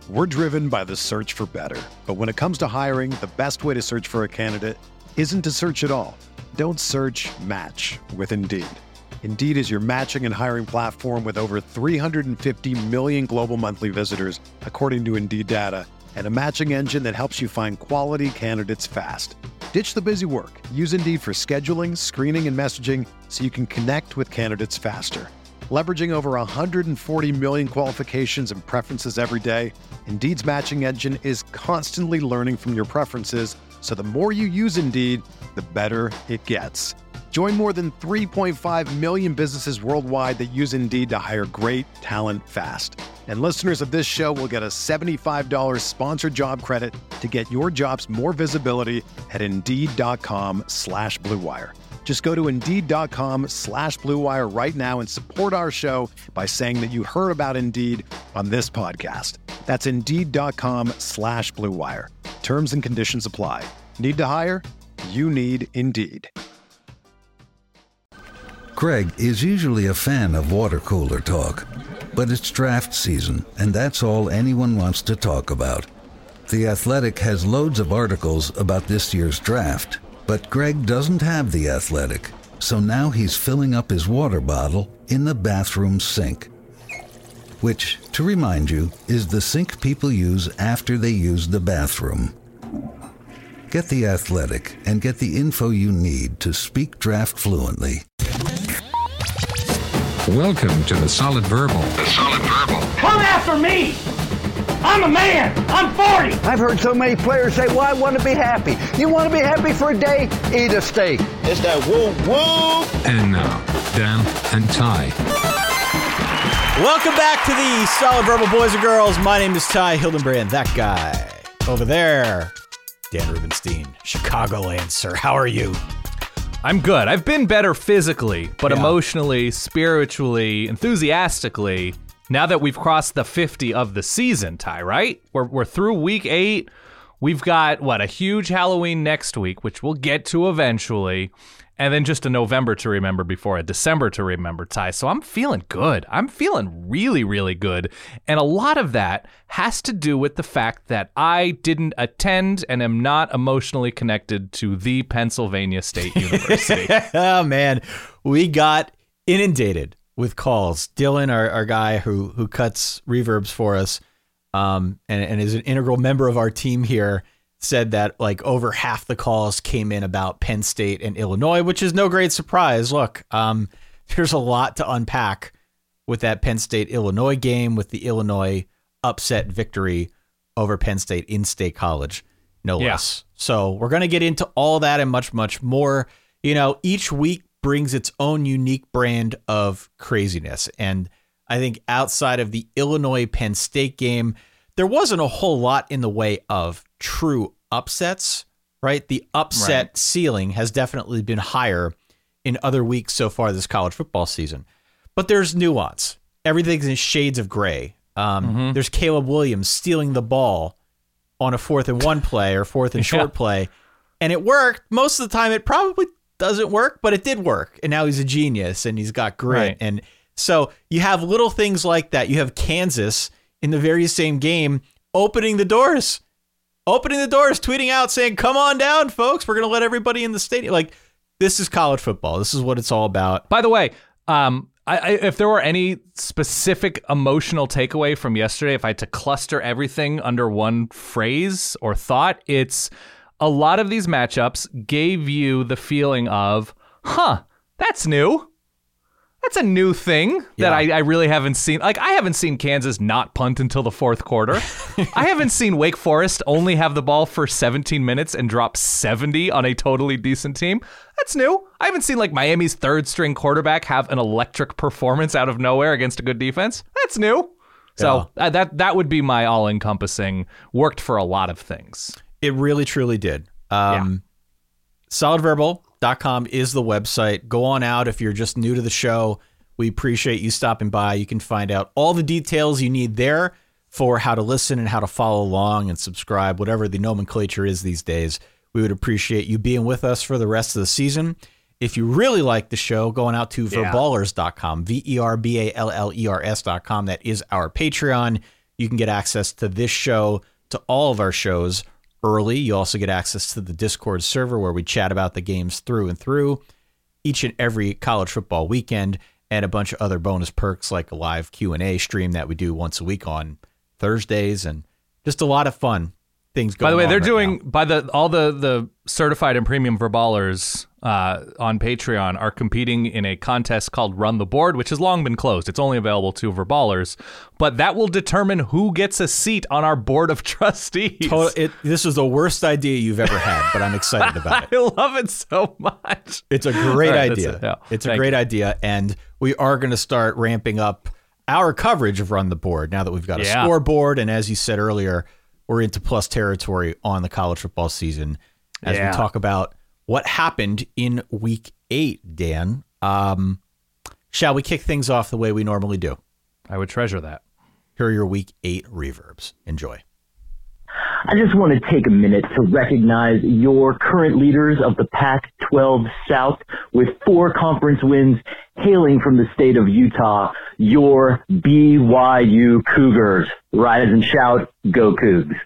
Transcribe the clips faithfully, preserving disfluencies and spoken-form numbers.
We're driven by the search for better. But when it comes to hiring, the best way to search for a candidate isn't to search at all. Don't search, match with Indeed. Indeed is your matching and hiring platform with over three hundred fifty million global monthly visitors, according to Indeed data, and a matching engine that helps you find quality candidates fast. Ditch the busy work. Use Indeed for scheduling, screening, and messaging so you can connect with candidates faster. Leveraging over one hundred forty million qualifications and preferences every day, Indeed's matching engine is constantly learning from your preferences, so the more you use Indeed, the better it gets. Join more than three point five million businesses worldwide that use Indeed to hire great talent fast. And listeners of this show will get a seventy-five dollars sponsored job credit to get your jobs more visibility at Indeed.com slash Blue Wire. Just go to Indeed.com slash Blue Wire right now and support our show by saying that you heard about Indeed on this podcast. That's Indeed.com slash Blue Wire. Terms and conditions apply. Need to hire? You need Indeed. Greg is usually a fan of water cooler talk, but it's draft season, and that's all anyone wants to talk about. The Athletic has loads of articles about this year's draft, but Greg doesn't have The Athletic, so now he's filling up his water bottle in the bathroom sink. Which, to remind you, is the sink people use after they use the bathroom. Get The Athletic and get the info you need to speak draft fluently. Welcome to the Solid Verbal. The Solid Verbal. Come after me! I'm a man! I'm forty! I've heard so many players say, well, I want to be happy. You want to be happy for a day? Eat a steak. It's that woo woo! And now, Dan and Ty. Welcome back to the Solid Verbal Boys and Girls. My name is Ty Hildenbrand. That guy over there, Dan Rubenstein, Chicagoland, sir. How are you? I'm good. I've been better physically, but Yeah. emotionally, spiritually, enthusiastically, now that we've crossed the fifty of the season, Ty, right? We're we're through week eight. We've got, what, a huge Halloween next week, which we'll get to eventually, and then just a November to remember before a December to remember, Ty. So I'm feeling good. I'm feeling really, really good. And a lot of that has to do with the fact that I didn't attend and am not emotionally connected to the Pennsylvania State University. Oh, man. We got inundated with calls. Dylan, our, our guy who who cuts reverbs for us, um, and, and is an integral member of our team here, said that like over half the calls came in about Penn State and Illinois, which is no great surprise. Look, um, there's a lot to unpack with that Penn State-Illinois game, with the Illinois upset victory over Penn State in State College, no Yeah. less. So we're going to get into all that and much, much more. You know, each week brings its own unique brand of craziness. And I think outside of the Illinois-Penn State game, there wasn't a whole lot in the way of true upsets, right? The upset Right. ceiling has definitely been higher in other weeks so far this college football season. But there's nuance. Everything's in shades of gray. Um, Mm-hmm. There's Caleb Williams stealing the ball on a fourth and one play or fourth and short Yeah. play, and it worked. Most of the time, it probably doesn't work, but it did work. And now he's a genius, and he's got grit. Right. And so you have little things like that. You have Kansas in the very same game opening the doors, opening the doors, tweeting out saying, come on down, folks. We're going to let everybody in the stadium. Like, this is college football. This is what it's all about. By the way, um, I, I, if there were any specific emotional takeaway from yesterday, if I had to cluster everything under one phrase or thought, it's a lot of these matchups gave you the feeling of, huh, that's new. That's a new thing that Yeah. I, I really haven't seen. Like, I haven't seen Kansas not punt until the fourth quarter. I haven't seen Wake Forest only have the ball for seventeen minutes and drop seventy on a totally decent team. That's new. I haven't seen, like, Miami's third string quarterback have an electric performance out of nowhere against a good defense. That's new. So uh, that that would be my all-encompassing, worked for a lot of things. It really, truly did. Um, solid verbal dot com is the website. Go on out if you're just new to the show. We appreciate you stopping by. You can find out all the details you need there for how to listen and how to follow along and subscribe, whatever the nomenclature is these days. We would appreciate you being with us for the rest of the season. If you really like the show, going out to Yeah. verballers dot com, V E R B A L L E R S dot com. That is our Patreon. you can get access to this show, to all of our shows early. You also get access to the Discord server where we chat about the games through and through each and every college football weekend, and a bunch of other bonus perks like a live Q and A stream that we do once a week on Thursdays, and just a lot of fun things going on. By the way, they're right doing now. by the all the the certified and premium Verballers uh, on Patreon are competing in a contest called Run the Board, which has long been closed. It's only available to Verballers, but that will determine who gets a seat on our board of trustees. Total, it, this is the worst idea you've ever had, but I'm excited about it. I love it so much. It's a great right, idea. It. Yeah. It's a Thank great you. idea, and we are going to start ramping up our coverage of Run the Board now that we've got a Yeah. scoreboard, and as you said earlier, we're into plus territory on the college football season as Yeah. we talk about what happened in week eight, Dan. Um, shall we kick things off the way we normally do? I would treasure that. Here are your week eight reverbs. Enjoy. I just want to take a minute to recognize your current leaders of the Pac twelve South with four conference wins hailing from the state of Utah, your B Y U Cougars. Rise and shout, go Cougs.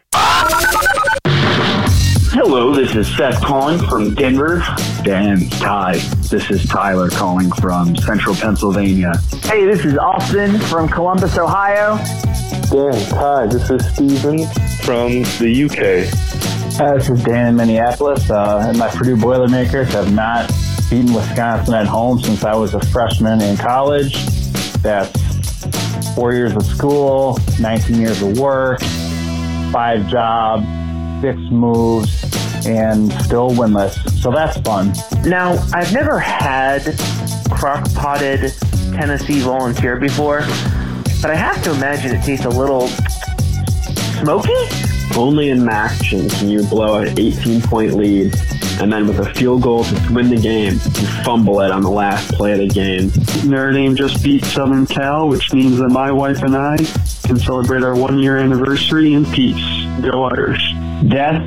Hello, this is Seth calling from Denver. Dan, Ty, this is Tyler calling from Central Pennsylvania. Hey, this is Austin from Columbus, Ohio. Dan, Ty, this is Steven from the U K. Uh, this is Dan in Minneapolis, uh, and my Purdue Boilermakers have not beaten Wisconsin at home since I was a freshman in college. That's four years of school, nineteen years of work, five jobs, six moves, and still winless. So that's fun. Now, I've never had crock-potted Tennessee Volunteer before, but I have to imagine it tastes a little smoky? Only in Maction can you blow an eighteen-point lead, and then with a field goal to win the game, you fumble it on the last play of the game. Notre Dame just beat Southern Cal, which means that my wife and I can celebrate our one-year anniversary in peace. Go Irish. Death,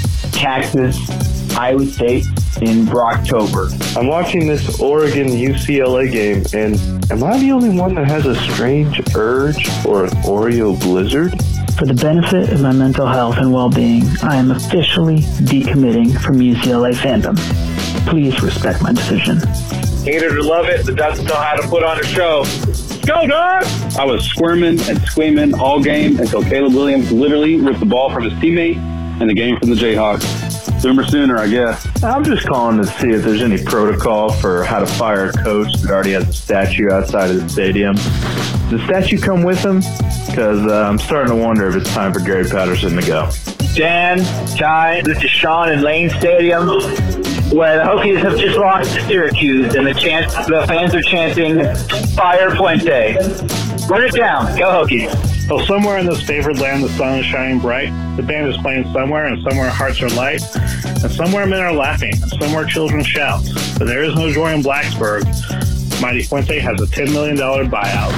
Texas, Iowa State in Brocktober. I'm watching this Oregon U C L A game, and am I the only one that has a strange urge for an Oreo blizzard? For the benefit of my mental health and well-being, I am officially decommitting from U C L A fandom. Please respect my decision. Hate it or love it, the Ducks know how to put on a show. Go, Ducks! I was squirming and squeaming all game until Caleb Williams literally ripped the ball from his teammate and the game from the Jayhawks. Sooner sooner, I guess. I'm just calling to see if there's any protocol for how to fire a coach that already has a statue outside of the stadium. Does the statue come with him? Because uh, I'm starting to wonder if it's time for Gary Patterson to go. Dan, Ty, this is Sean in Lane Stadium, where the Hokies have just lost to Syracuse, and the chant, the fans are chanting, Fire Puente. Run it down. Go Hokies. Well, somewhere in this favored land, the sun is shining bright. The band is playing somewhere, and somewhere hearts are light. And somewhere men are laughing, and somewhere children shout. But there is no joy in Blacksburg. Mighty Fuente has a ten million dollars buyout.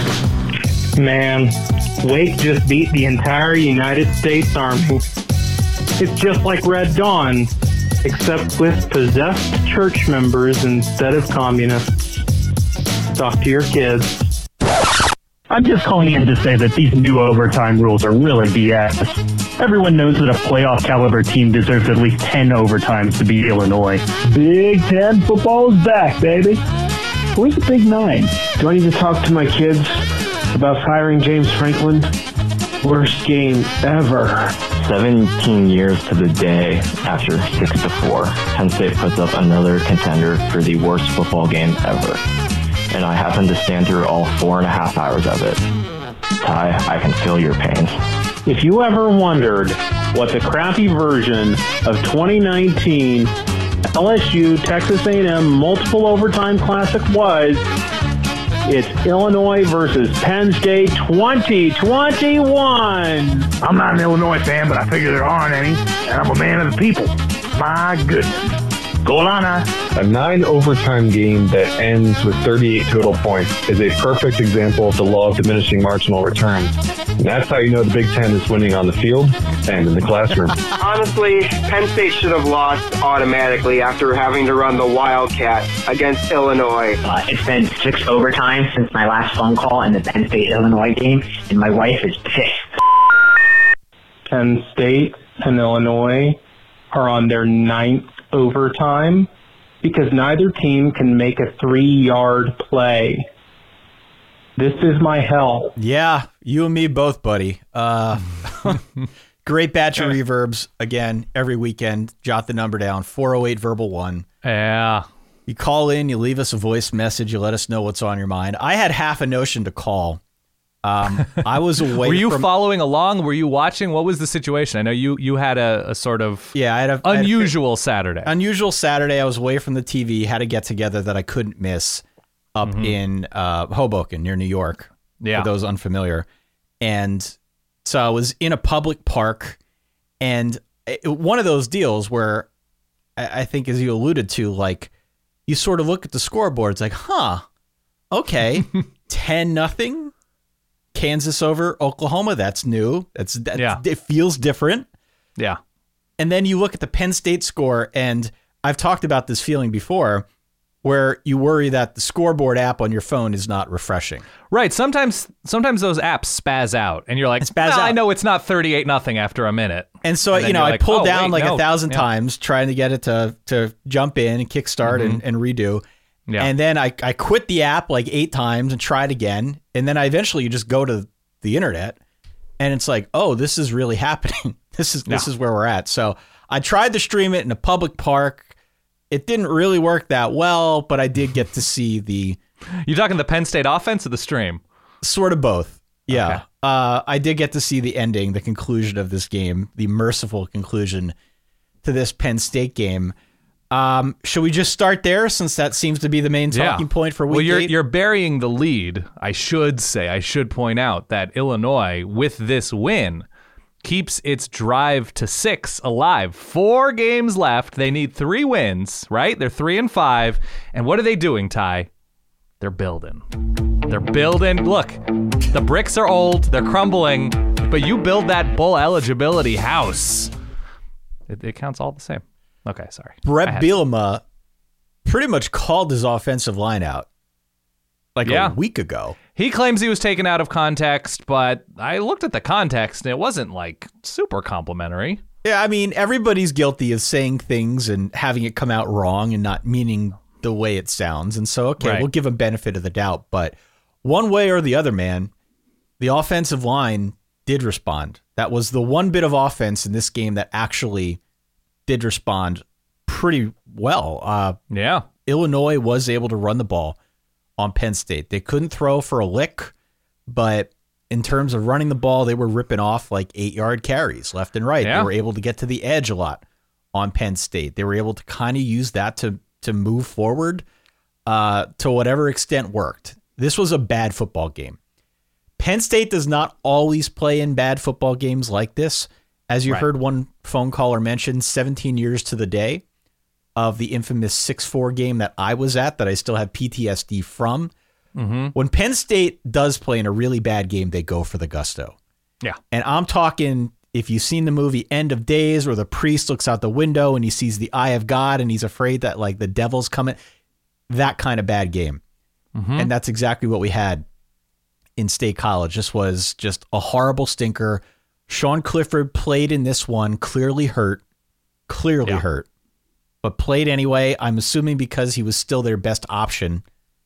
Man, Wake just beat the entire United States Army. It's just like Red Dawn, except with possessed church members instead of communists. Talk to your kids. I'm just calling in to say that these new overtime rules are really B S. Everyone knows that a playoff caliber team deserves at least ten overtimes to beat Illinois. Big Ten football is back, baby. Where's the Big Nine? Do I need to talk to my kids about firing James Franklin? Worst game ever. seventeen years to the day after six to four, Penn State puts up another contender for the worst football game ever. And I happen to stand through all four and a half hours of it. Ty, I can feel your pain. If you ever wondered what the crappy version of twenty nineteen L S U Texas A and M multiple overtime classic was, it's Illinois versus Penn State twenty twenty-one. I'm not an Illinois fan, but I figure there aren't any, and I'm a man of the people. My goodness. Go Illini. A nine overtime game that ends with thirty-eight total points is a perfect example of the law of diminishing marginal returns. And that's how you know the Big Ten is winning on the field and in the classroom. Honestly, Penn State should have lost automatically after having to run the Wildcat against Illinois. Uh, it's been six overtimes since my last phone call in the Penn State-Illinois game, and my wife is pissed. Penn State and Illinois are on their ninth overtime because neither team can make a three-yard play. This is my hell. Yeah, you and me both, buddy. Uh, great batch of reverbs. Again, every weekend, jot the number down, four oh eight Verbal one. Yeah. You call in, you leave us a voice message, you let us know what's on your mind. I had half a notion to call. Um, I was away Were you from... following along? Were you watching? What was the situation? I know you, you had a, a sort of yeah, I had a, unusual I had a, Saturday. Unusual Saturday. I was away from the T V, had a get-together that I couldn't miss up Mm-hmm. in uh, Hoboken near New York, Yeah. for those unfamiliar. And so I was in a public park, and it, one of those deals where I, I think, as you alluded to, like, you sort of look at the scoreboard, it's like, huh, okay, ten nothing, Kansas over Oklahoma. That's new. That's, that's Yeah. It feels different. Yeah. And then you look at the Penn State score, and I've talked about this feeling before, where you worry that the scoreboard app on your phone is not refreshing. Right. Sometimes sometimes those apps spaz out, and you're like, spaz well, out. I know it's not thirty-eight nothing after a minute. And so, And then you know, you're I like, pulled oh, down wait, like no. a thousand Yeah. times trying to get it to to jump in and kickstart Mhm. and, and redo. Yeah. And then I, I quit the app like eight times and tried again. And then I eventually you just go to the internet, and it's like, oh, this is really happening. This is this Yeah. is where we're at. So I tried to stream it in a public park. It didn't really work that well, but I did get to see the... You talking the Penn State offense or the stream? Sort of both. Yeah. Okay. Uh, I did get to see the ending, the conclusion of this game, the merciful conclusion to this Penn State game. Um, should we just start there, since that seems to be the main talking point for week Well, you're, eight? you're burying the lead. I should say, I should point out that Illinois, with this win, keeps its drive to six alive. Four games left. They need three wins, right? They're three and five. And what are they doing, Ty? They're building. They're building. Look, the bricks are old. They're crumbling. But you build that bowl eligibility house. It, it counts all the same. Okay, sorry. I Brett had- Bielema pretty much called his offensive line out like Yeah. a week ago. He claims he was taken out of context, but I looked at the context and it wasn't like super complimentary. Yeah, I mean, everybody's guilty of saying things and having it come out wrong and not meaning the way it sounds. And so, okay, Right. we'll give him benefit of the doubt. But one way or the other, man, the offensive line did respond. That was the one bit of offense in this game that actually did respond pretty well. Uh, yeah. Illinois was able to run the ball on Penn State. They couldn't throw for a lick, but in terms of running the ball, they were ripping off like eight-yard carries left and right. Yeah. They were able to get to the edge a lot on Penn State. They were able to kind of use that to to move forward uh, to whatever extent worked. This was a bad football game. Penn State does not always play in bad football games like this. As you Right. heard one phone caller mention, seventeen years to the day of the infamous six four game that I was at that I still have P T S D from. Mm-hmm. When Penn State does play in a really bad game, they go for the gusto. Yeah. And I'm talking, if you've seen the movie End of Days, where the priest looks out the window and he sees the eye of God and he's afraid that like the devil's coming, that kind of bad game. Mhm. And that's exactly what we had in State College. This was just a horrible stinker. Sean Clifford played in this one, clearly hurt, clearly Yeah. hurt, but played anyway. I'm assuming because he was still their best option,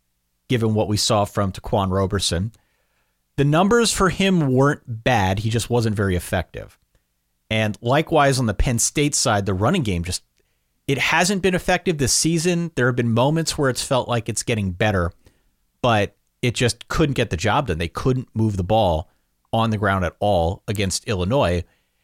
given what we saw from Taquan Roberson. The numbers for him weren't bad. He just wasn't very effective. And likewise on the Penn State side, the running game just, it hasn't been effective this season. There have been moments where it's felt like it's getting better, but it just couldn't get the job done. They couldn't move the ball on the ground at all against Illinois.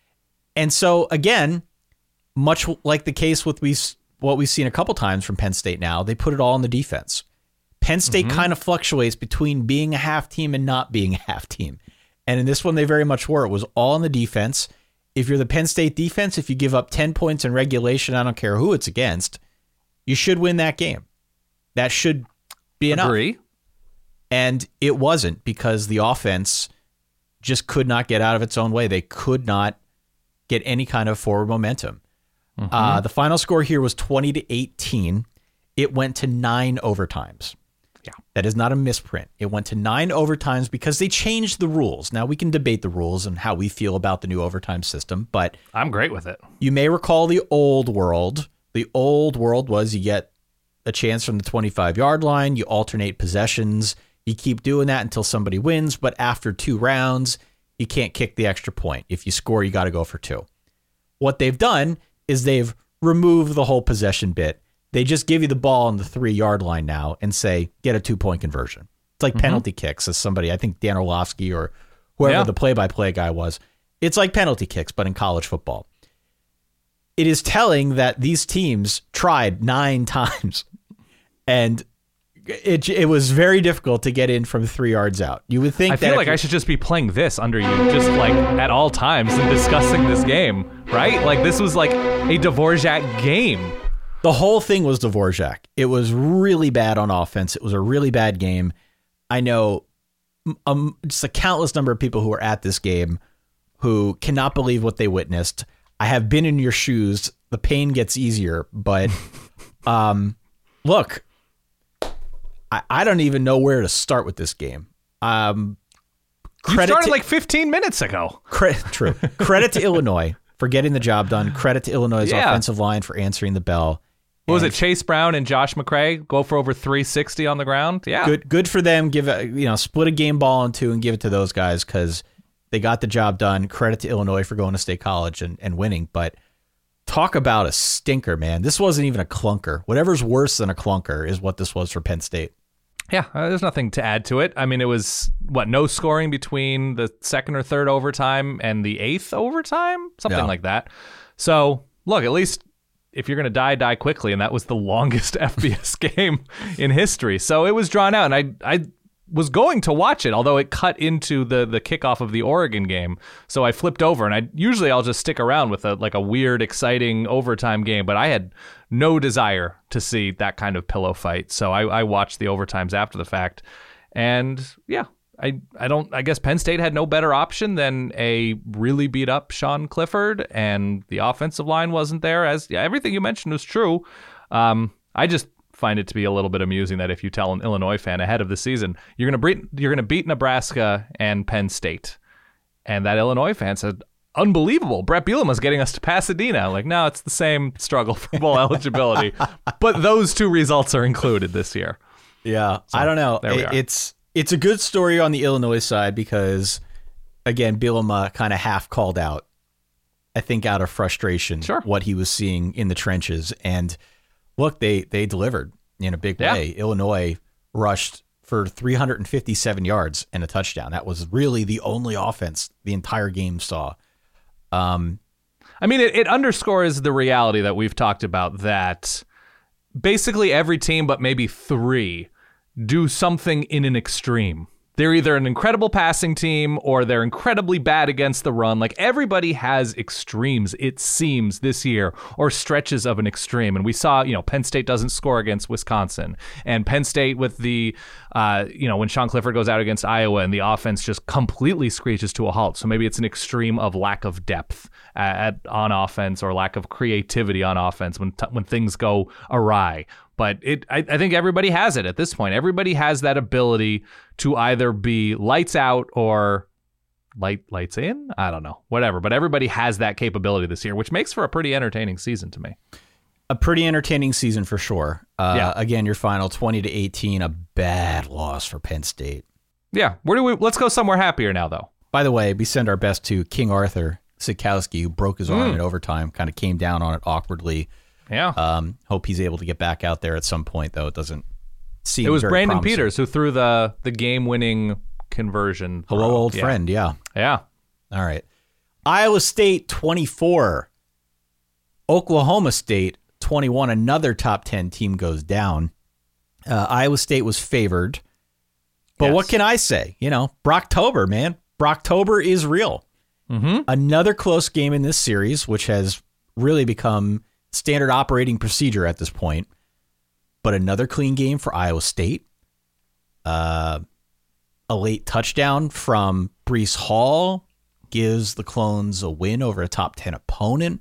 And so again, much like the case with we what we've seen a couple times from Penn State now, they put it all on the defense. Penn State Mm-hmm. kind of fluctuates between being a half team and not being a half team. And in this one, they very much were. It was all on the defense. If you're the Penn State defense, if you give up ten points in regulation, I don't care who it's against, you should win that game. That should be enough. Agree. And it wasn't, because the offense just could not get out of its own way. They could not get any kind of forward momentum. Mm-hmm. Uh, the final score here was twenty to eighteen. It went to nine overtimes. Yeah. That is not a misprint. It went to nine overtimes because they changed the rules. Now, we can debate the rules and how we feel about the new overtime system, but I'm great with it. You may recall the old world. The old world was you get a chance from the twenty-five-yard line, you alternate possessions, you keep doing that until somebody wins, but after two rounds, you can't kick the extra point. If you score, you got to go for two. What they've done is they've removed the whole possession bit. They just give you the ball on the three-yard line now and say, get a two-point conversion. It's like mm-hmm. penalty kicks, as somebody, I think Dan Orlovsky or whoever yeah. the play-by-play guy was. It's like penalty kicks, but in college football. It is telling that these teams tried nine times, and it it was very difficult to get in from three yards out. You would think I that feel like I should just be playing this under you, just like at all times and discussing this game, right? Like this was like a Dvorak game. The whole thing was Dvorak. It was really bad on offense. It was a really bad game. I know um, just a countless number of people who were at this game who cannot believe what they witnessed. I have been in your shoes. The pain gets easier, but um, look, I, I don't even know where to start with this game. Um, you started to, like fifteen minutes ago. Credit, true. Credit to Illinois for getting the job done. Credit to Illinois' yeah. offensive line for answering the bell. What was it? Chase Brown and Josh McCray go for over three sixty on the ground. Yeah, good. Good for them. Give a, you know, split a game ball in two and give it to those guys because they got the job done. Credit to Illinois for going to State College and, and winning. But talk about a stinker, man. This wasn't even a clunker. Whatever's worse than a clunker is what this was for Penn State. Yeah, uh, there's nothing to add to it. I mean, it was, what, no scoring between the second or third overtime and the eighth overtime? Something Yeah. like that. So, look, at least if you're going to die, die quickly, and that was the longest F B S game in history. So it was drawn out, and I I was going to watch it, although it cut into the the kickoff of the Oregon game. So I flipped over, and I usually I'll just stick around with a like a weird, exciting overtime game, but I had no desire to see that kind of pillow fight. So I, I watched the overtimes after the fact, and yeah, I I don't I guess Penn State had no better option than a really beat up Sean Clifford, and the offensive line wasn't there. As yeah, everything you mentioned was true. Um, I just find it to be a little bit amusing that if you tell an Illinois fan ahead of the season you're gonna beat you're gonna beat Nebraska and Penn State, and that Illinois fan said, unbelievable, Brett Bielema's getting us to Pasadena. Like, no, it's the same struggle for bowl eligibility, but those two results are included this year. Yeah, So, I don't know. there we It- are. It's it's a good story on the Illinois side because, again, Bielema kind of half called out, I think, out of frustration, Sure. what he was seeing in the trenches. And look, they they delivered in a big Yeah. way. Illinois rushed for three hundred fifty-seven yards and a touchdown. That was really the only offense the entire game saw. Um, I mean, it, it underscores the reality that we've talked about, that basically every team but maybe three do something in an extreme. They're either an incredible passing team or they're incredibly bad against the run. Like, everybody has extremes, it seems, this year, or stretches of an extreme. And we saw, you know, Penn State doesn't score against Wisconsin, and Penn State with the, uh, you know, when Sean Clifford goes out against Iowa and the offense just completely screeches to a halt. So maybe it's an extreme of lack of depth at, at on offense, or lack of creativity on offense when t- when things go awry. But it, I, I think everybody has it at this point. Everybody has that ability to either be lights out or light lights in. I don't know, whatever. But everybody has that capability this year, which makes for a pretty entertaining season to me. a pretty entertaining season for sure. Uh, Yeah. Again, your final twenty to eighteen, a bad loss for Penn State. Yeah. Where do we? Let's go somewhere happier now, though. By the way, we send our best to King Arthur Sikowski, who broke his arm Mm. in overtime, kind of came down on it awkwardly. Yeah. Um, hope he's able to get back out there at some point, though. It doesn't seem It was very Brandon promising. Peters who threw the the game winning conversion. Hello, throw. old Yeah. friend. Yeah. Yeah. All right. Iowa State twenty-four. Oklahoma State twenty-one. Another top ten team goes down. Uh, Iowa State was favored. But Yes. what can I say? You know, Brocktober, man. Brocktober is real. Mm-hmm. Another close game in this series, which has really become standard operating procedure at this point. But another clean game for Iowa State. Uh, a late touchdown from Brees Hall gives the Clones a win over a top ten opponent.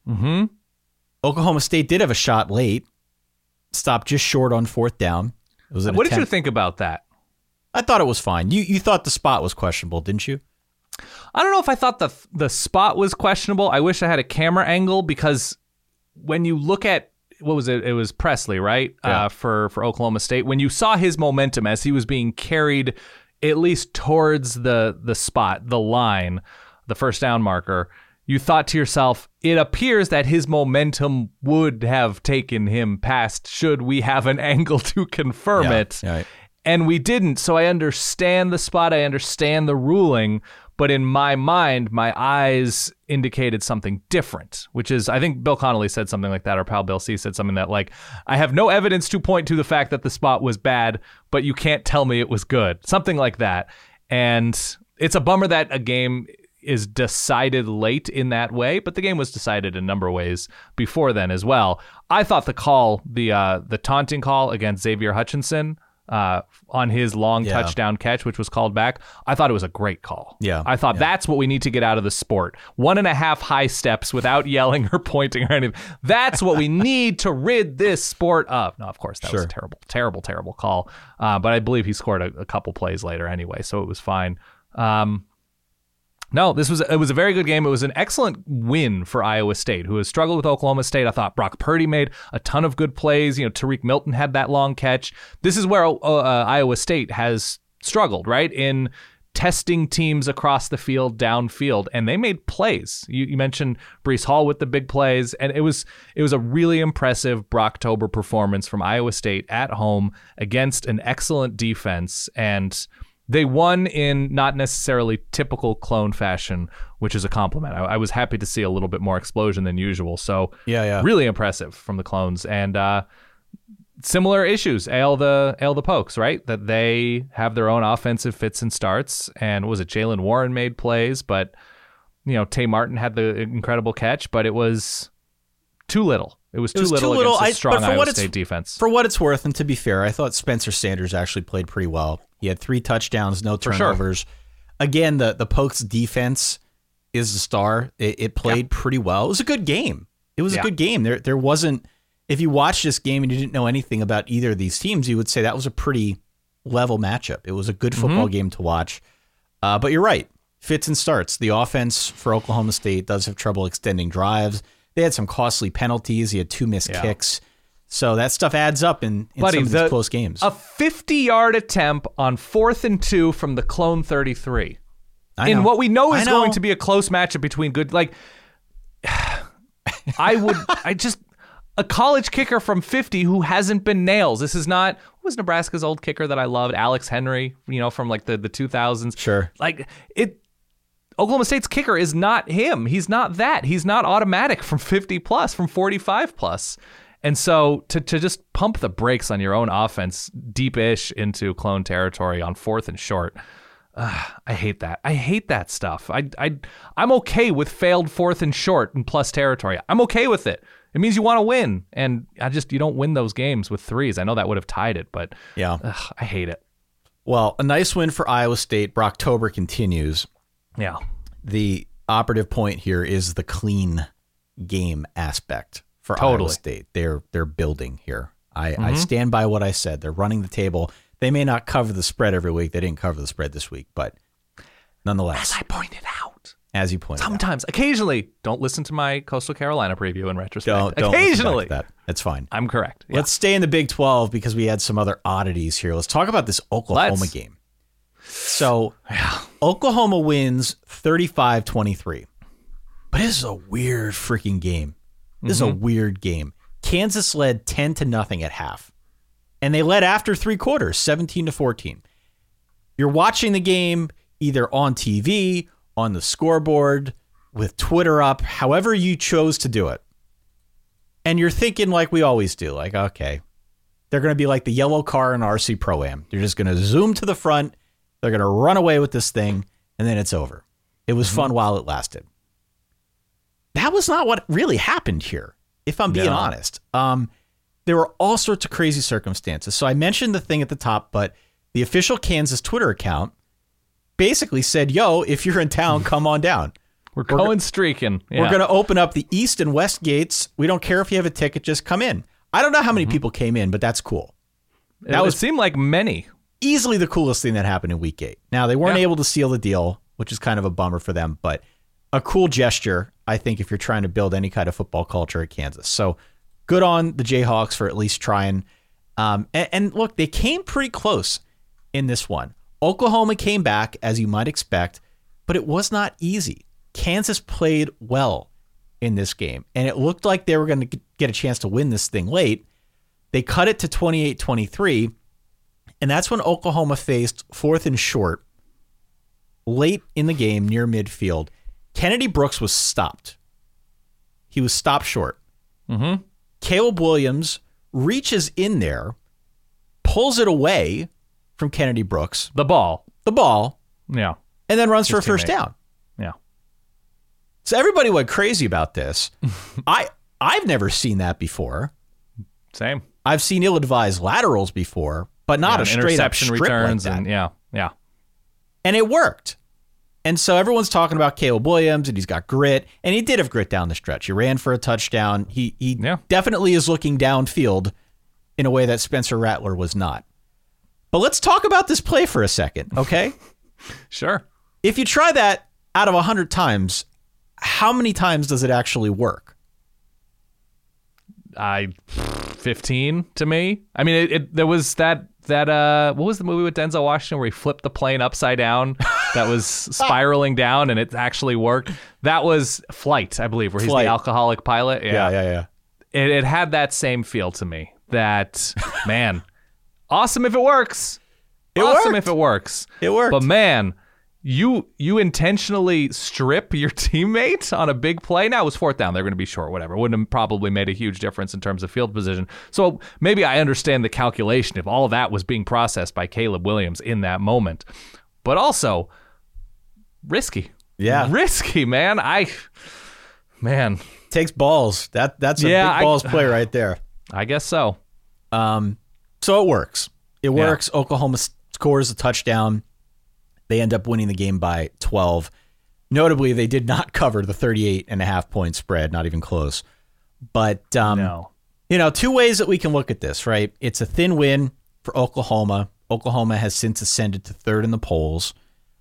Mm-hmm. Oklahoma State did have a shot late, stopped just short on fourth down. It was an What did you attempt- think about that? I thought it was fine. You you thought the spot was questionable, didn't you? I don't know if I thought the the spot was questionable. I wish I had a camera angle because when you look at what was it? It was Presley, right? Yeah. Uh, for for Oklahoma State. When you saw his momentum as he was being carried at least towards the the spot, the line, the first down marker, you thought to yourself, it appears that his momentum would have taken him past should we have an angle to confirm Yeah, it. right. And we didn't. So I understand the spot. I understand the ruling. But in my mind, my eyes indicated something different, which is, I think Bill Connolly said something like that, or pal Bill C said something that, like, I have no evidence to point to the fact that the spot was bad, but you can't tell me it was good. Something like that. And it's a bummer that a game is decided late in that way, but the game was decided in a number of ways before then as well. I thought the call, the uh, the taunting call against Xavier Hutchinson, Uh, on his long Yeah. touchdown catch, which was called back, I thought it was a great call. Yeah. I thought that's what we need to get out of the sport. One and a half high steps without yelling or pointing or anything. That's what we need to rid this sport of. No, of course, that was Sure. a terrible, terrible, terrible call. Uh, but I believe he scored a, a couple plays later anyway, so it was fine. Um, No, this was it was a very good game. It was an excellent win for Iowa State, who has struggled with Oklahoma State. I thought Brock Purdy made a ton of good plays. You know, Tariq Milton had that long catch. This is where uh, uh, Iowa State has struggled, right, in testing teams across the field, downfield, and they made plays. You, you mentioned Breece Hall with the big plays, and it was it was a really impressive Brocktober performance from Iowa State at home against an excellent defense, and they won in not necessarily typical clone fashion, which is a compliment. I, I was happy to see a little bit more explosion than usual. So Yeah, yeah. really impressive from the clones. And uh, similar issues, ail the ail the Pokes, right? That they have their own offensive fits and starts. And was it Jalen Warren made plays, but you know Tay Martin had the incredible catch, but it was too little. It was It too was little too little. against a I- strong but for Iowa what it's- State defense. For what it's worth, and to be fair, I thought Spencer Sanders actually played pretty well. He had three touchdowns, no For sure. turnovers. Again, the the Pokes defense is the star. It, it played pretty well. It was a good game. It was Yeah. a good game. There there wasn't. If you watched this game and you didn't know anything about either of these teams, you would say that was a pretty level matchup. It was a good football Mhm. game to watch. Uh, but you're right. Fits and starts. The offense for Oklahoma State does have trouble extending drives. They had some costly penalties. He had two missed Yeah. kicks. So that stuff adds up in, in Buddy, some of the- these close games. A fifty-yard attempt on fourth and two from the clone thirty-three. I in know. what we know is I know. going to be a close matchup between good, like, I would, I just, a college kicker from fifty who hasn't been nails. This is not, what was Nebraska's old kicker that I loved? Alex Henry, you know, from like the, the two thousands. Sure. Like, it, Oklahoma State's kicker is not him. He's not that. He's not automatic from fifty plus, from forty-five plus. And so to to just pump the brakes on your own offense deep-ish into clone territory on fourth and short, uh, I hate that. I hate that stuff. I, I, I'm okay with failed fourth and short and plus territory. I'm okay with it. It means you want to win. And I just, you don't win those games with threes. I know that would have tied it, but Yeah. ugh, I hate it. Well, a nice win for Iowa State. Brocktober continues. Yeah. The operative point here is the clean game aspect for Totally. Iowa State. They're they're building here. I, I Mhm. stand by what I said. They're running the table. They may not cover the spread every week. They didn't cover the spread this week, but nonetheless, As I pointed out, as you pointed out, sometimes, occasionally, don't listen to my Coastal Carolina preview in retrospect. don't don't listen back occasionally, to that. That's fine. I'm correct. Yeah. Let's stay in the Big twelve because we had some other oddities here. Let's talk about this Oklahoma Let's. game. So Oklahoma wins thirty-five twenty-three. But this is a weird freaking game. This is a Mhm. weird game. Kansas led ten to nothing at half. And they led after three quarters, seventeen to fourteen. You're watching the game either on T V, on the scoreboard, with Twitter up, however you chose to do it. And you're thinking like we always do, like, okay, they're going to be like the yellow car in R C Pro-Am. They're just going to zoom to the front. They're going to run away with this thing, and then it's over. It was fun while it lasted. That was not what really happened here, if I'm being No. honest. Um, there were all sorts of crazy circumstances. So I mentioned the thing at the top, but the official Kansas Twitter account basically said, yo, if you're in town, come on down. We're going streaking. We're Yeah. going to open up the east and west gates. We don't care if you have a ticket, just come in. I don't know how many Mm-hmm. people came in, but that's cool. That it, was, it seemed like many. Easily the coolest thing that happened in week eight. Now, they weren't yeah. able to seal the deal, which is kind of a bummer for them, but a cool gesture, I think, if you're trying to build any kind of football culture at Kansas. So good on the Jayhawks for at least trying. Um, and, and look, they came pretty close in this one. Oklahoma came back, as you might expect, but it was not easy. Kansas played well in this game, and it looked like they were going to get a chance to win this thing late. They cut it to twenty-eight twenty-three, and that's when Oklahoma faced fourth and short late in the game near midfield. Kennedy Brooks was stopped. He was stopped short. Mm-hmm. Caleb Williams reaches in there, pulls it away from Kennedy Brooks. The ball. The ball. Yeah. And then runs His for a first teammate. down. Yeah. So everybody went crazy about this. I, I've never seen that before. Same. I've seen ill-advised laterals before, but not yeah, a straight-up interception strip returns like that. and yeah, yeah. And it worked. And so everyone's talking about Caleb Williams, and he's got grit, and he did have grit down the stretch. He ran for a touchdown. He he yeah. definitely is looking downfield in a way that Spencer Rattler was not. But let's talk about this play for a second, okay? Sure. If you try that out of one hundred times, how many times does it actually work? I fifteen to me. I mean, it, it there was that that uh what was the movie with Denzel Washington where he flipped the plane upside down that was spiraling down and it actually worked. That was Flight, I believe, where he's Flight. the alcoholic pilot. Yeah, yeah, yeah. It, it had that same feel to me. That man, awesome if it works. It awesome worked. if it works. It worked. But man, you you intentionally strip your teammate on a big play. Now it was fourth down. They're going to be short, whatever. Wouldn't have probably made a huge difference in terms of field position. So maybe I understand the calculation if all of that was being processed by Caleb Williams in that moment. But also, risky. Yeah. Risky, man. I, man. Takes balls. That That's a Yeah, big balls I- play right there. I guess so. Um, so it works. It works. Oklahoma s- scores a touchdown. They end up winning the game by twelve. Notably, they did not cover the thirty-eight and a half point spread, not even close. But, um, No. you know, two ways that we can look at this, right? It's a thin win for Oklahoma. Oklahoma has since ascended to third in the polls.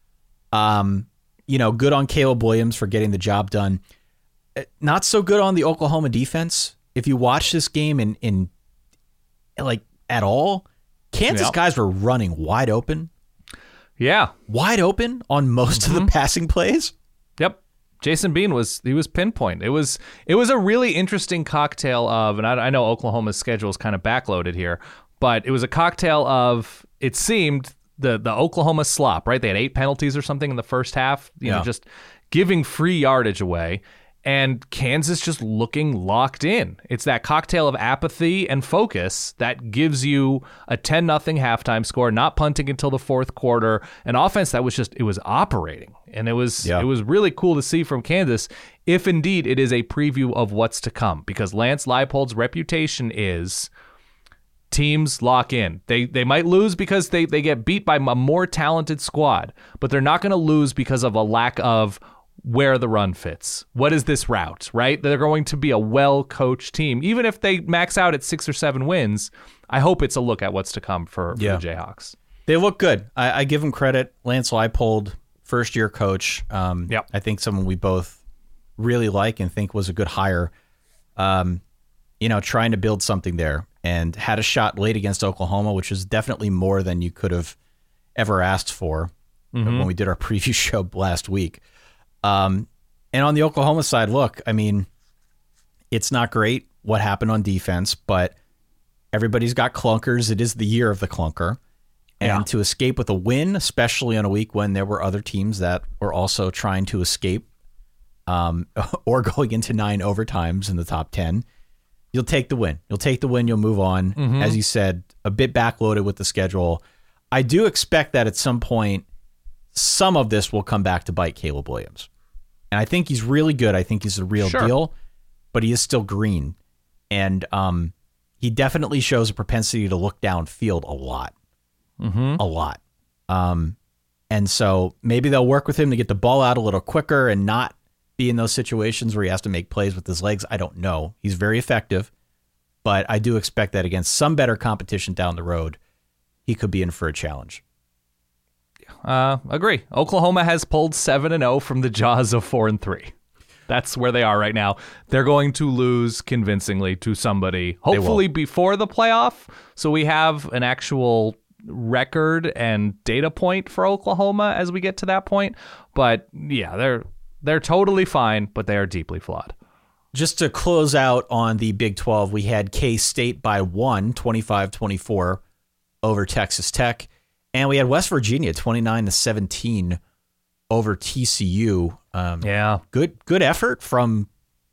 Um, you know, good on Caleb Williams for getting the job done. Uh, Not so good on the Oklahoma defense. If you watch this game in, in like at all, Kansas Yep. guys were running wide open. Yeah. Wide open on most of the passing plays. Yep. Jason Bean was he was pinpoint. It was it was a really interesting cocktail of, and I, I know Oklahoma's schedule is kind of backloaded here, but it was a cocktail of, it seemed, the the Oklahoma slop, right? They had eight penalties or something in the first half, you Yeah. know, just giving free yardage away. And Kansas just looking locked in. It's that cocktail of apathy and focus that gives you a ten nothing halftime score, not punting until the fourth quarter, an offense that was just, it was operating. And it was Yeah. it was really cool to see from Kansas, if indeed it is a preview of what's to come. Because Lance Leipold's reputation is teams lock in. They they might lose because they, they get beat by a more talented squad, but they're not going to lose because of a lack of where the run fits. What is this route, right? They're going to be a well-coached team. Even if they max out at six or seven wins, I hope it's a look at what's to come for, for Yeah. the Jayhawks. They look good. I, I give them credit. Lance Leipold, first-year coach. Um, Yep. I think someone we both really like and think was a good hire. Um, you know, trying to build something there, and had a shot late against Oklahoma, which is definitely more than you could have ever asked for Mhm. when we did our preview show last week. Um, and on the Oklahoma side, look, I mean, it's not great what happened on defense, but everybody's got clunkers. It is the year of the clunker. And Yeah. to escape with a win, especially on a week when there were other teams that were also trying to escape, um, or going into nine overtimes in the top ten, you'll take the win. You'll take the win. You'll move on. Mhm. As you said, a bit backloaded with the schedule. I do expect that at some point, some of this will come back to bite Caleb Williams. And I think he's really good. I think he's the real Sure. deal, but he is still green. And um, he definitely shows a propensity to look downfield a lot. Mm-hmm. A lot. Um, and so maybe they'll work with him to get the ball out a little quicker and not be in those situations where he has to make plays with his legs. I don't know. He's very effective, but I do expect that against some better competition down the road, he could be in for a challenge. Uh, agree. Oklahoma has pulled seven and oh from the jaws of four and three. That's where they are right now. They're going to lose convincingly to somebody, hopefully before the playoff. So we have an actual record and data point for Oklahoma as we get to that point. But yeah, they're they're totally fine, but they are deeply flawed. Just to close out on the Big twelve, we had K-State by one, twenty-five twenty-four over Texas Tech. And we had West Virginia twenty-nine to seventeen over T C U. Um, yeah. Good good effort from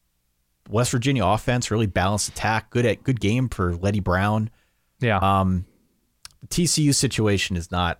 West Virginia offense, really balanced attack. Good at good game for Letty Brown. Yeah. Um, the T C U situation is not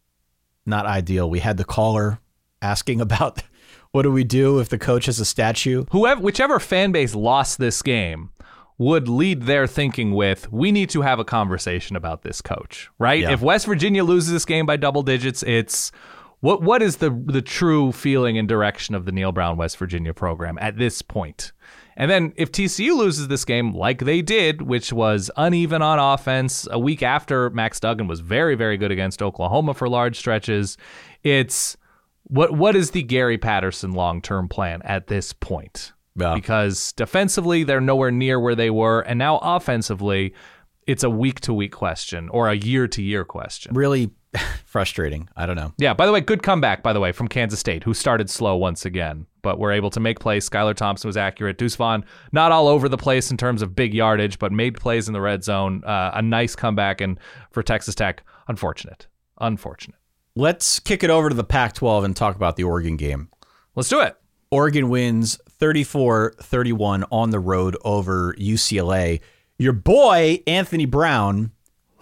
not ideal. We had the caller asking about what do we do if the coach has a statue? Whoever, whichever fan base lost this game would lead their thinking with, we need to have a conversation about this coach, right? Yeah. If West Virginia loses this game by double digits, it's what what is the the true feeling and direction of the Neil Brown West Virginia program at this point? And then if T C U loses this game like they did, which was uneven on offense, a week after Max Duggan was very, very good against Oklahoma for large stretches, it's what what is the Gary Patterson long-term plan at this point? Yeah. Because defensively, they're nowhere near where they were. And now offensively, it's a week-to-week question or a year-to-year question. Really frustrating. I don't know. Yeah, by the way, good comeback, by the way, from Kansas State, who started slow once again, but were able to make plays. Skylar Thompson was accurate. Deuce Vaughn, not all over the place in terms of big yardage, but made plays in the red zone. Uh, a nice comeback, and for Texas Tech, unfortunate. Unfortunate. Let's kick it over to the Pac twelve and talk about the Oregon game. Let's do it. Oregon wins thirty-four thirty-one on the road over U C L A. Your boy, Anthony Brown,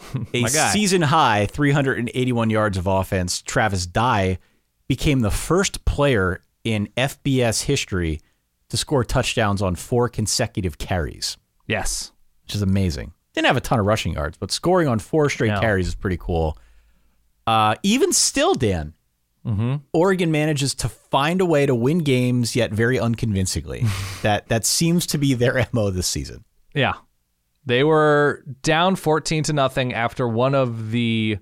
a season high three hundred eighty-one yards of offense. Travis Dye became the first player in F B S history to score touchdowns on four consecutive carries. Yes. Which is amazing. Didn't have a ton of rushing yards, but scoring on four straight No. carries is pretty cool. Uh, even still, Dan, Mm-hmm. Oregon manages to find a way to win games, yet very unconvincingly. that that seems to be their M O this season. Yeah. They were down fourteen to nothing after one of the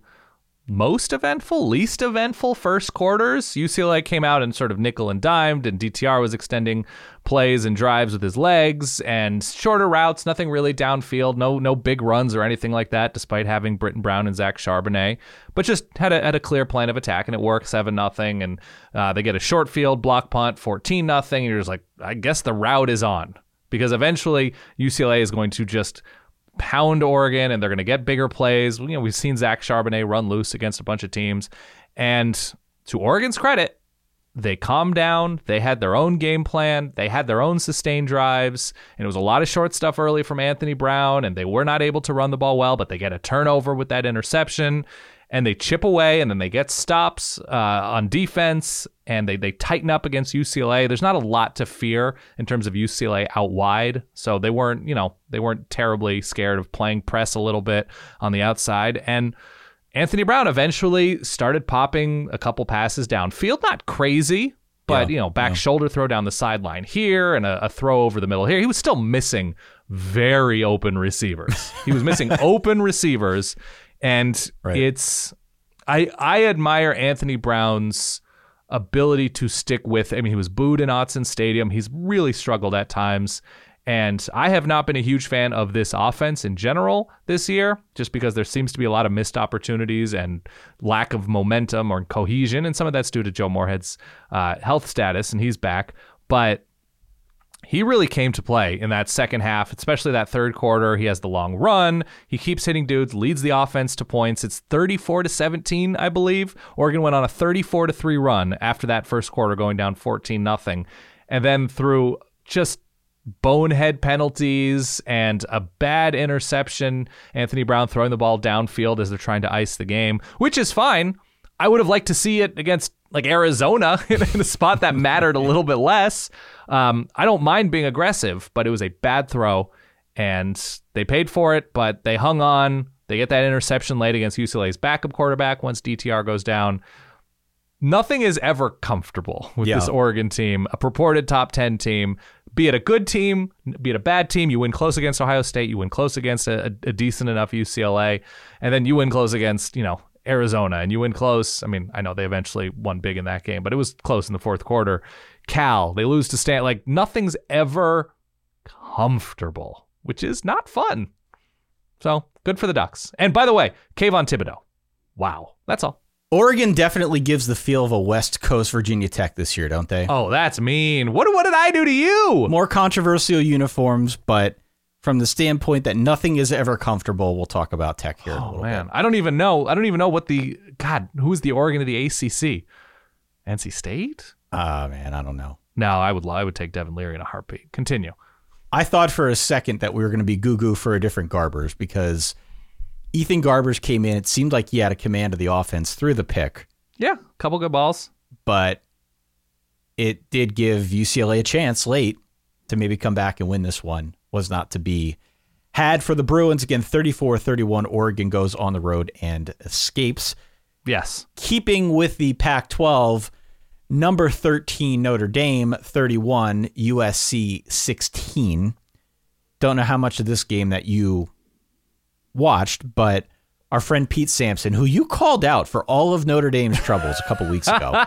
most eventful, least eventful first quarters. U C L A came out and sort of nickel and dimed, and D T R was extending plays and drives with his legs and shorter routes, nothing really downfield, no no big runs or anything like that, despite having Britton Brown and Zach Charbonnet, but just had a had a clear plan of attack, and it worked seven nothing, and uh, they get a short field block punt, fourteen nothing, and you're just like, I guess the route is on, because eventually U C L A is going to just pound Oregon, and they're going to get bigger plays. You know, we've seen Zach Charbonnet run loose against a bunch of teams, and to Oregon's credit, they calmed down. They had their own game plan. They had their own sustained drives, and it was a lot of short stuff early from Anthony Brown, and they were not able to run the ball well, but they get a turnover with that interception, and they chip away, and then they get stops uh, on defense, and they they tighten up against U C L A. There's not a lot to fear in terms of U C L A out wide, so they weren't, you know, they weren't terribly scared of playing press a little bit on the outside. And Anthony Brown eventually started popping a couple passes downfield, not crazy, but, Yeah, you know, back yeah. shoulder throw down the sideline here and a, a throw over the middle here. He was still missing very open receivers. He was missing open receivers. And Right. it's, I I admire Anthony Brown's ability to stick with, I mean, he was booed in Autzen Stadium. He's really struggled at times. And I have not been a huge fan of this offense in general this year, just because there seems to be a lot of missed opportunities and lack of momentum or cohesion. And some of that's due to Joe Moorhead's uh, health status, and he's back. But he really came to play in that second half, especially that third quarter. He has the long run. He keeps hitting dudes, leads the offense to points. It's thirty-four to seventeen, I believe. Oregon went on a thirty-four to three run after that first quarter, going down fourteen nothing. And then through just bonehead penalties and a bad interception, Anthony Brown throwing the ball downfield as they're trying to ice the game, which is fine. I would have liked to see it against like Arizona in a spot that mattered a little bit less. Um, I don't mind being aggressive, but it was a bad throw, and they paid for it, but they hung on. They get that interception late against U C L A's backup quarterback once D T R goes down. Nothing is ever comfortable with Yeah. this Oregon team, a purported top ten team, be it a good team, be it a bad team, you win close against Ohio State, you win close against a, a decent enough U C L A, and then you win close against, you know, Arizona, and you win close. I mean, I know they eventually won big in that game, but it was close in the fourth quarter. Cal, they lose to Stan. Like, nothing's ever comfortable, which is not fun. So, good for the Ducks. And by the way, Kayvon Thibodeau. Wow. That's all. Oregon definitely gives the feel of a West Coast Virginia Tech this year, don't they? Oh, that's mean. What, what did I do to you? More controversial uniforms, but from the standpoint that nothing is ever comfortable, we'll talk about Tech here in a Oh, little man. bit. I don't even know. I don't even know what the, God, who's the Oregon of the A C C? N C State? Ah, uh, man, I don't know. No, I would I would take Devin Leary in a heartbeat. Continue. I thought for a second that we were going to be goo-goo for a different Garbers because Ethan Garbers came in. It seemed like he had a command of the offense through the pick. Yeah, a couple good balls. But it did give U C L A a chance late to maybe come back and win this one. Was not to be had for the Bruins. Again, thirty-four thirty-one, Oregon goes on the road and escapes. Yes. Keeping with the Pac twelve, number thirteen Notre Dame, thirty-one, U S C sixteen. Don't know how much of this game that you watched, but our friend Pete Sampson, who you called out for all of Notre Dame's troubles a couple weeks ago.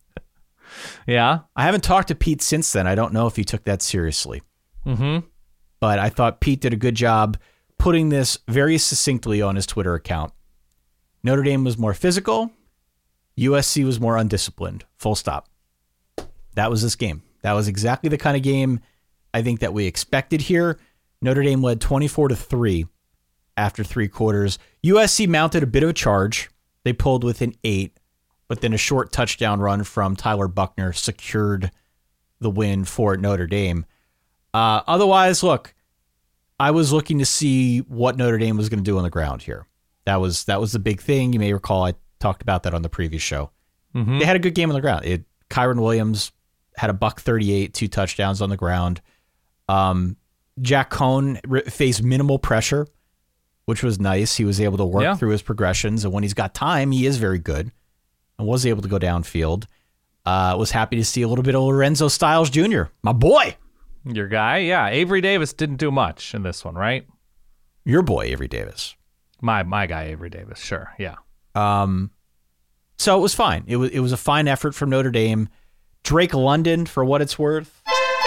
Yeah. I haven't talked to Pete since then. I don't know if he took that seriously. Mm-hmm. But I thought Pete did a good job putting this very succinctly on his Twitter account. Notre Dame was more physical. U S C was more undisciplined. Full stop. That was this game. That was exactly the kind of game I think that we expected here. Notre Dame led twenty-four to three after three quarters. U S C mounted a bit of a charge. They pulled within eight, but then a short touchdown run from Tyler Buckner secured the win for Notre Dame. Uh, otherwise, look, I was looking to see what Notre Dame was going to do on the ground here. That was that was the big thing. You may recall I talked about that on the previous show. Mm-hmm. They had a good game on the ground. It, Kyron Williams had a buck thirty-eight, two touchdowns on the ground. Um, Jack Cohn re- faced minimal pressure, which was nice. He was able to work Yeah. through his progressions, and when he's got time, he is very good and was able to go downfield. Uh, was happy to see a little bit of Lorenzo Styles Junior, my boy. Your guy? Yeah. Avery Davis didn't do much in this one, right? Your boy, Avery Davis. My my guy, Avery Davis. Sure. Yeah. Um, so it was fine. It was it was a fine effort from Notre Dame. Drake London, for what it's worth,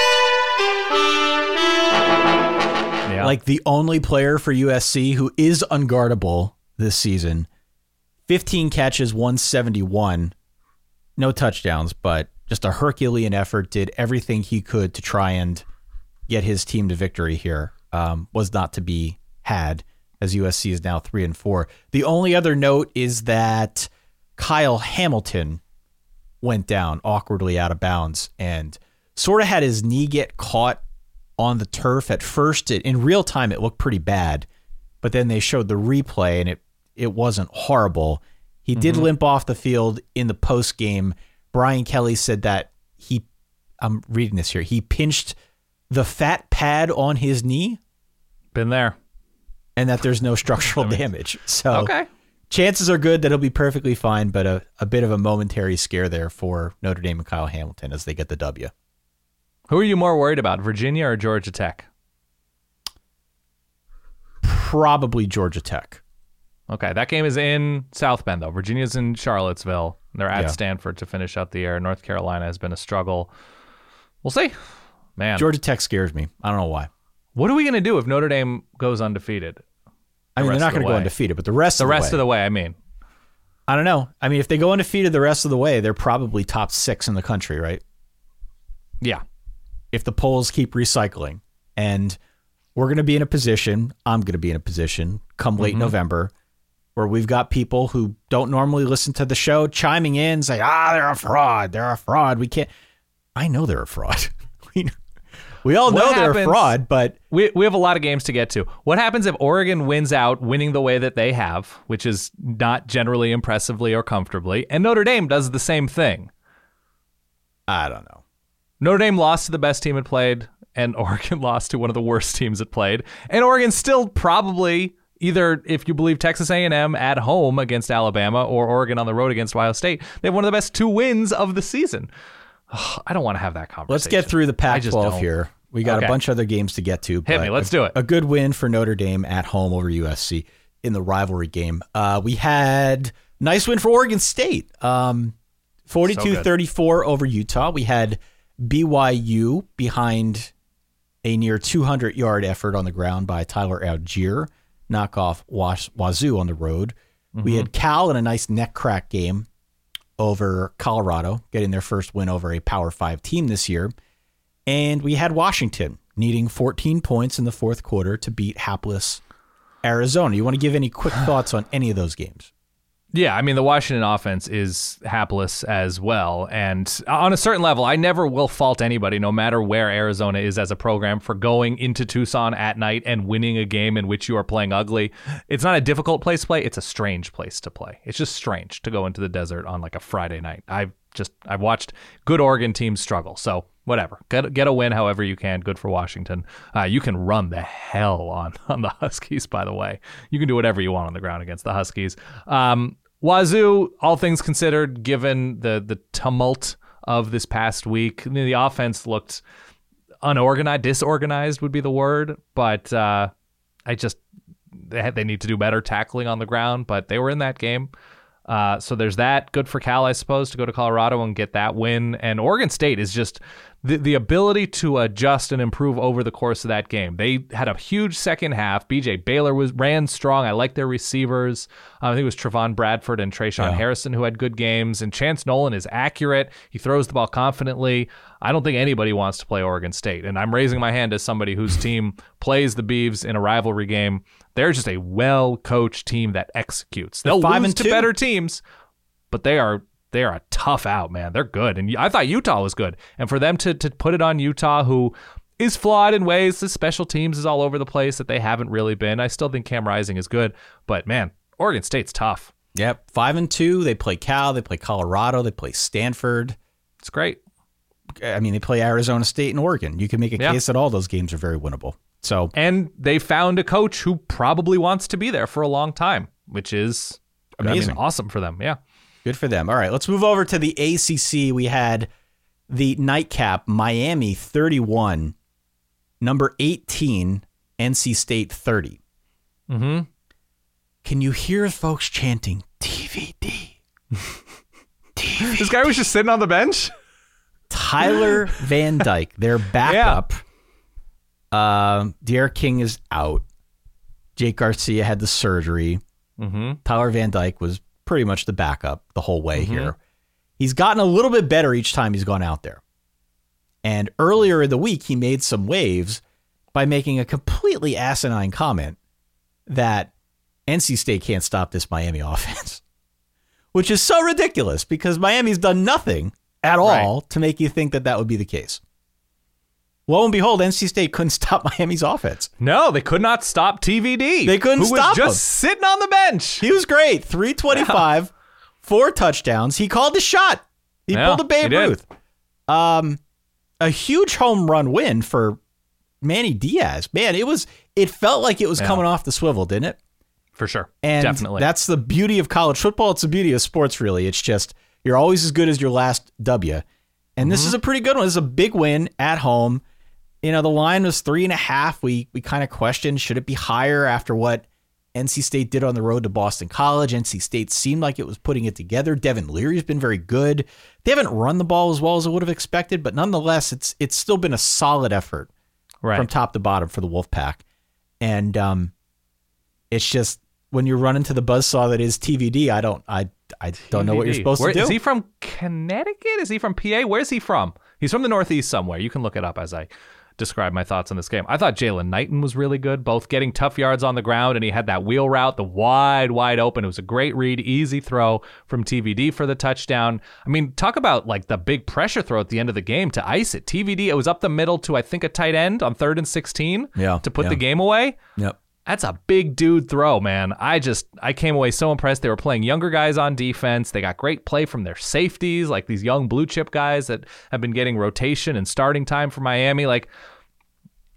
Yeah. like the only player for U S C who is unguardable this season. fifteen catches, one seventy-one. No touchdowns, but just a Herculean effort. Did everything he could to try and get his team to victory here. Um, was not to be had, as U S C is now three and four. The only other note is that Kyle Hamilton went down awkwardly out of bounds and sort of had his knee get caught on the turf. At first, it, in real time, it looked pretty bad, but then they showed the replay and it it wasn't horrible. He did Mhm. limp off the field in the post game. Brian Kelly said that he, I'm reading this here, he pinched the fat pad on his knee. Been there. And that there's no structural damage. So Okay. chances are good that he'll be perfectly fine, but a, a bit of a momentary scare there for Notre Dame and Kyle Hamilton as they get the W. Who are you more worried about, Virginia or Georgia Tech? Probably Georgia Tech. Okay, that game is in South Bend, though. Virginia's in Charlottesville. They're at Yeah. Stanford to finish out the year. North Carolina has been a struggle. We'll see. Man. Georgia Tech scares me. I don't know why. What are we going to do if Notre Dame goes undefeated? I mean, The they're not rest of going to the go way? undefeated, but the rest The of the rest way, of the way, I mean. I don't know. I mean, if they go undefeated the rest of the way, they're probably top six in the country, right? Yeah. If the polls keep recycling. And we're going to be in a position, I'm going to be in a position come late Mhm. November, where we've got people who don't normally listen to the show chiming in, say, ah, they're a fraud. They're a fraud. We can't. I know they're a fraud. we, we all know What they're a happens- fraud, but We we have a lot of games to get to. What happens if Oregon wins out, winning the way that they have, which is not generally impressively or comfortably, and Notre Dame does the same thing? I don't know. Notre Dame lost to the best team it played, and Oregon lost to one of the worst teams it played. And Oregon still probably, either if you believe Texas A and M at home against Alabama or Oregon on the road against Ohio State, they have one of the best two wins of the season. Ugh, I don't want to have that conversation. let's get through the I Pac just twelve don't. here. We got Okay. a bunch of other games to get to. Hit but me. Let's a, do it. A good win for Notre Dame at home over U S C in the rivalry game. Uh, we had nice win for Oregon State. Um, forty-two thirty-four over Utah. We had B Y U behind a near two hundred yard effort on the ground by Tyler Algier, knock off Was- Wazoo on the road. Mm-hmm. We had Cal in a nice neck crack game over Colorado, getting their first win over a Power Five team this year. And we had Washington needing fourteen points in the fourth quarter to beat hapless Arizona. You want to give any quick thoughts on any of those games? Yeah, I mean, the Washington offense is hapless as well. And on a certain level, I never will fault anybody, no matter where Arizona is as a program, for going into Tucson at night and winning a game in which you are playing ugly. It's not a difficult place to play. It's a strange place to play. It's just strange to go into the desert on like a Friday night. I've just, I've watched good Oregon teams struggle. So whatever, get, get a win however you can. Good for Washington. Uh, you can run the hell on, on the Huskies, by the way. You can do whatever you want on the ground against the Huskies. Um, Wazoo, all things considered, given the the tumult of this past week, the offense looked unorganized, disorganized would be the word, but uh, I just, they, had, they need to do better tackling on the ground, but they were in that game. Uh, so there's that. Good for Cal, I suppose, to go to Colorado and get that win. And Oregon State is just the, the ability to adjust and improve over the course of that game. They had a huge second half. B J Baylor was ran strong. I like their receivers. Uh, I think it was Trevon Bradford and Trayshawn Yeah. Harrison who had good games. And Chance Nolan is accurate. He throws the ball confidently. I don't think anybody wants to play Oregon State. And I'm raising my hand as somebody whose team plays the Beavs in a rivalry game. They're just a well-coached team that executes. They'll They're five lose and to two. better teams, but they are they are a tough out, man. They're good. And I thought Utah was good. And for them to to put it on Utah, who is flawed in ways, the special teams is all over the place that they haven't really been. I still think Cam Rising is good, but man, Oregon State's tough. Yep, five and two. They play Cal. They play Colorado. They play Stanford. It's great. I mean, they play Arizona State and Oregon. You can make a Yeah. case that all those games are very winnable. So, and they found a coach who probably wants to be there for a long time, which is Amazing. I mean, awesome for them. Yeah. good for them. All right, let's move over to the A C C. We had the nightcap, Miami thirty-one, number eighteen, N C State thirty. Mm-hmm. Can you hear folks chanting T V D? This guy was just sitting on the bench? Tyler Van Dyke, their backup. Um, De'Aaron King is out. Jake Garcia had the surgery. Mm-hmm. Tyler Van Dyke was pretty much the backup the whole way Mhm. here. He's gotten a little bit better each time he's gone out there. And earlier in the week, he made some waves by making a completely asinine comment that N C State can't stop this Miami offense, which is so ridiculous because Miami's done nothing at all to make you think that that would be the case. Lo and behold, N C State couldn't stop Miami's offense. No, they could not stop T V D. They couldn't who stop was just him. sitting on the bench. He was great. three twenty-five, four touchdowns. He called the shot. He Yeah, pulled a Babe he did. Ruth. Um, a huge home run win for Manny Diaz. Man, it was. It felt like it was Yeah. coming off the swivel, didn't it? For sure. And Definitely. that's the beauty of college football. It's the beauty of sports, really. It's just you're always as good as your last W. And this Mhm. is a pretty good one. This is a big win at home. You know, the line was three and a half. We we kind of questioned, should it be higher after what N C State did on the road to Boston College? N C State seemed like it was putting it together. Devin Leary's been very good. They haven't run the ball as well as I would have expected, but nonetheless, it's it's still been a solid effort Right. from top to bottom for the Wolfpack. And um, it's just when you run into the buzzsaw that is T V D, I don't I I don't know what you're T V D. supposed Where, to do. Is he from Connecticut? Is he from P A? Where's he from? He's from the Northeast somewhere. You can look it up as I describe my thoughts on this game. I thought Jalen Knighton was really good, both getting tough yards on the ground, and he had that wheel route, the wide, wide open. It was a great read, easy throw from T V D for the touchdown. I mean, talk about like the big pressure throw at the end of the game to ice it. T V D, it was up the middle to, I think, a tight end on third and sixteen Yeah, to put yeah. the game away. Yep. That's a big dude throw, man. I just, I came away so impressed. They were playing younger guys on defense. They got great play from their safeties, like these young blue chip guys that have been getting rotation and starting time for Miami. Like,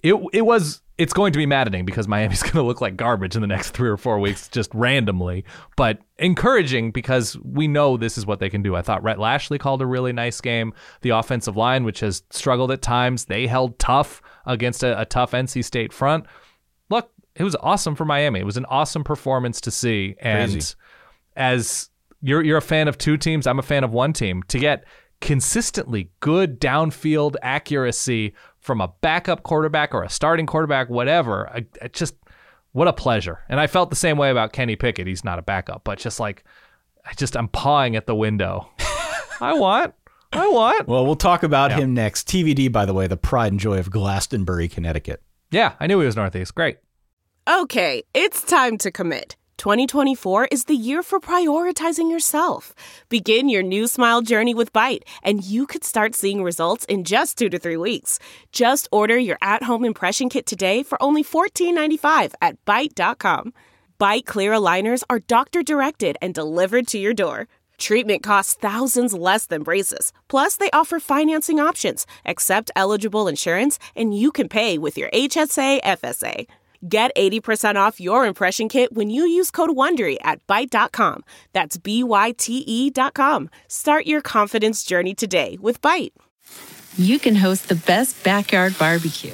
it it was it's going to be maddening because Miami's going to look like garbage in the next three or four weeks just randomly, but encouraging because we know this is what they can do. I thought Rhett Lashley called a really nice game. The offensive line, which has struggled at times, they held tough against a, a tough N C State front. Look, it was awesome for Miami. It was an awesome performance to see. And Crazy. as you're you're a fan of two teams, I'm a fan of one team. To get consistently good downfield accuracy from a backup quarterback or a starting quarterback, whatever, I, I just, what a pleasure. And I felt the same way about Kenny Pickett. He's not a backup, but just like, I just, I'm pawing at the window. I want, I want. Well, we'll talk about Yeah. him next. T V D, by the way, the pride and joy of Glastonbury, Connecticut. Yeah, I knew he was Northeast. Great. Okay, it's time to commit. twenty twenty-four is the year for prioritizing yourself. Begin your new smile journey with Byte, and you could start seeing results in just two to three weeks. Just order your at-home impression kit today for only fourteen ninety-five at byte dot com. Byte clear aligners are doctor-directed and delivered to your door. Treatment costs thousands less than braces. Plus, they offer financing options, accept eligible insurance, and you can pay with your H S A F S A. Get eighty percent off your impression kit when you use code WONDERY at byte dot com. That's B Y T E dot com. Start your confidence journey today with Byte. You can host the best backyard barbecue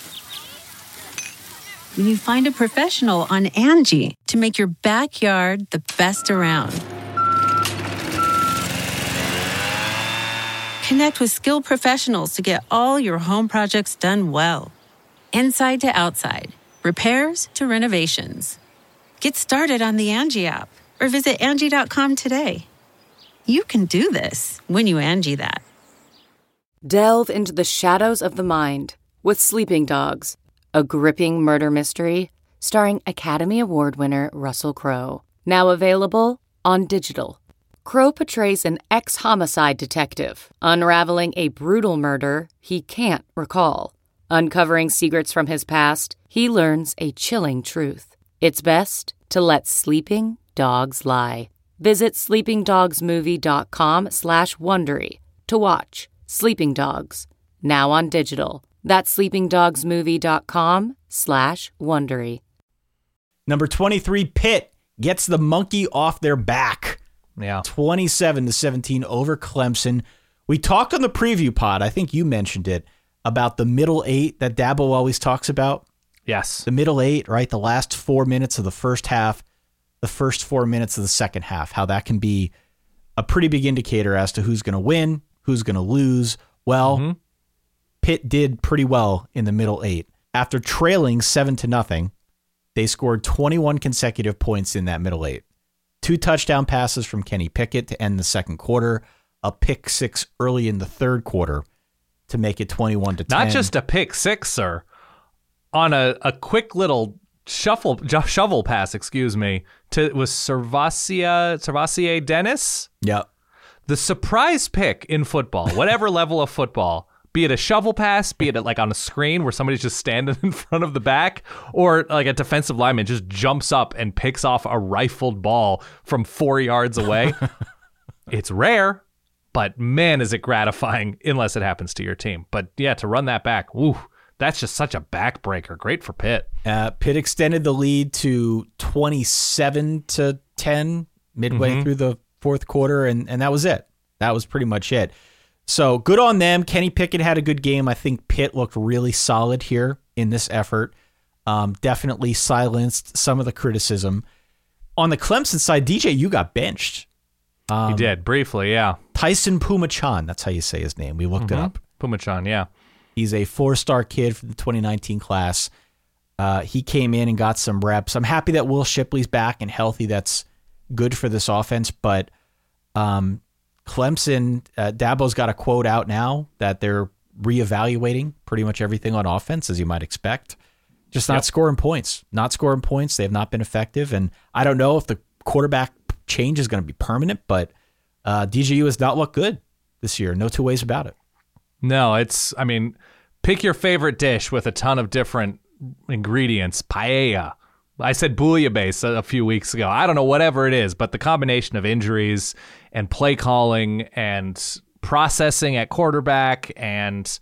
when you find a professional on Angie to make your backyard the best around. Connect with skilled professionals to get all your home projects done well. Inside to outside. Repairs to renovations. Get started on the Angie app or visit Angie dot com today. You can do this when you Angie that. Delve into the shadows of the mind with Sleeping Dogs, a gripping murder mystery starring Academy Award winner Russell Crowe. Now available on digital. Crowe portrays an ex-homicide detective unraveling a brutal murder he can't recall. Uncovering secrets from his past, he learns a chilling truth. It's best to let sleeping dogs lie. Visit sleeping dogs movie dot com slash Wondery to watch Sleeping Dogs, now on digital. That's sleeping dogs movie dot com slash Wondery. Number twenty-three, Pitt gets the monkey off their back. Yeah. twenty-seven to seventeen over Clemson. We talked on the preview pod, I think you mentioned it, about the middle eight that Dabo always talks about. Yes. The middle eight, right? The last four minutes of the first half, the first four minutes of the second half, how that can be a pretty big indicator as to who's going to win, who's going to lose. Well, mm-hmm. Pitt did pretty well in the middle eight. After trailing seven to nothing, they scored twenty-one consecutive points in that middle eight. Two touchdown passes from Kenny Pickett to end the second quarter, a pick six early in the third quarter to make it twenty-one to ten. Not just a pick six, sir. On a, a quick little shuffle shovel pass, excuse me, to it was Servacia Servacier Dennis. Yep. The surprise pick in football, whatever level of football, be it a shovel pass, be it like on a screen where somebody's just standing in front of the back, or like a defensive lineman just jumps up and picks off a rifled ball from four yards away. It's rare. But man, is it gratifying unless it happens to your team. But yeah, to run that back, woo, that's just such a backbreaker. Great for Pitt. Uh, Pitt extended the lead to twenty-seven to ten midway Mm-hmm. through the fourth quarter, and, and that was it. That was pretty much it. So good on them. Kenny Pickett had a good game. I think Pitt looked really solid here in this effort. Um, definitely silenced some of the criticism. On the Clemson side, D J, you got benched. Um, He did, briefly, yeah. Tyson Pumachan, that's how you say his name. We looked Mm-hmm. it up. Pumachan, yeah. He's a four-star kid from the twenty nineteen class. Uh, he came in and got some reps. I'm happy that Will Shipley's back and healthy. That's good for this offense. But um, Clemson, uh, Dabo's got a quote out now that they're reevaluating pretty much everything on offense, as you might expect. Just not Yep. scoring points. Not scoring points. They have not been effective. And I don't know if the quarterback change is going to be permanent, but uh, D J U has not looked good this year. No two ways about it. No, it's, I mean, pick your favorite dish with a ton of different ingredients. Paella. I said bouillabaisse a, a few weeks ago. I don't know, whatever it is, but the combination of injuries and play calling and processing at quarterback and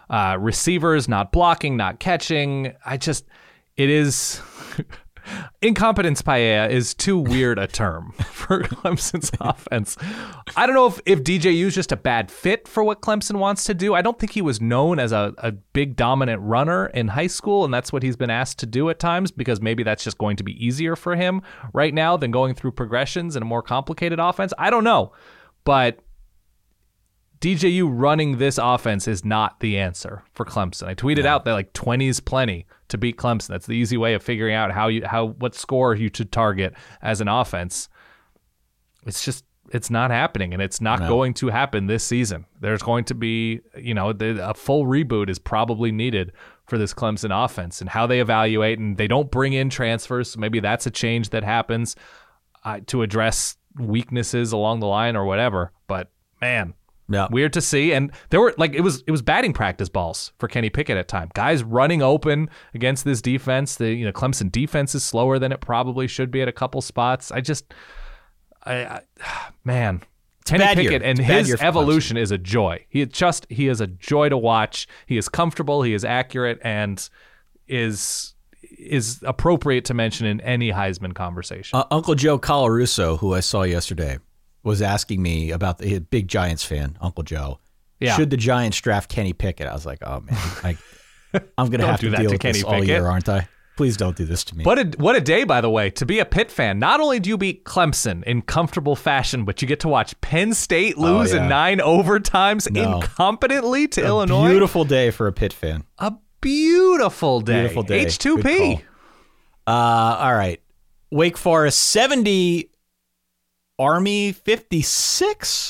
uh, receivers not blocking, not catching. I just, it is... Incompetence paella is too weird a term for Clemson's offense. I don't know if, if D J U is just a bad fit for what Clemson wants to do. I don't think he was known as a, a big dominant runner in high school, and that's what he's been asked to do at times because maybe that's just going to be easier for him right now than going through progressions in a more complicated offense. I don't know, but D J U running this offense is not the answer for Clemson. I tweeted no. out that like twenty is plenty to beat Clemson. That's the easy way of figuring out how you how what score you should target as an offense. It's just it's not happening, and it's not no. going to happen this season. There's going to be, you know, the, a full reboot is probably needed for this Clemson offense and how they evaluate, and they don't bring in transfers, so maybe that's a change that happens uh, to address weaknesses along the line or whatever. But man, yeah, weird to see. And there were like it was it was batting practice balls for Kenny Pickett at time. Guys running open against this defense. The you know Clemson defense is slower than it probably should be at a couple spots. I just, I, I man, Kenny Pickett and his evolution is a joy. He just he is a joy to watch. He is comfortable. He is accurate and is is appropriate to mention in any Heisman conversation. Uh, Uncle Joe Colarusso, who I saw yesterday, was asking me about the big Giants fan, Uncle Joe. Yeah. Should the Giants draft Kenny Pickett? I was like, oh man, I, I'm going to have to deal with this all year, aren't I? Please don't do this to me. What a, what a day, by the way, to be a Pitt fan. Not only do you beat Clemson in comfortable fashion, but you get to watch Penn State lose oh, yeah. in nine overtimes no. incompetently to a Illinois. Beautiful day for a Pitt fan. A beautiful day. Beautiful day. H two P. Uh, all right. Wake Forest seventy, Army fifty-six.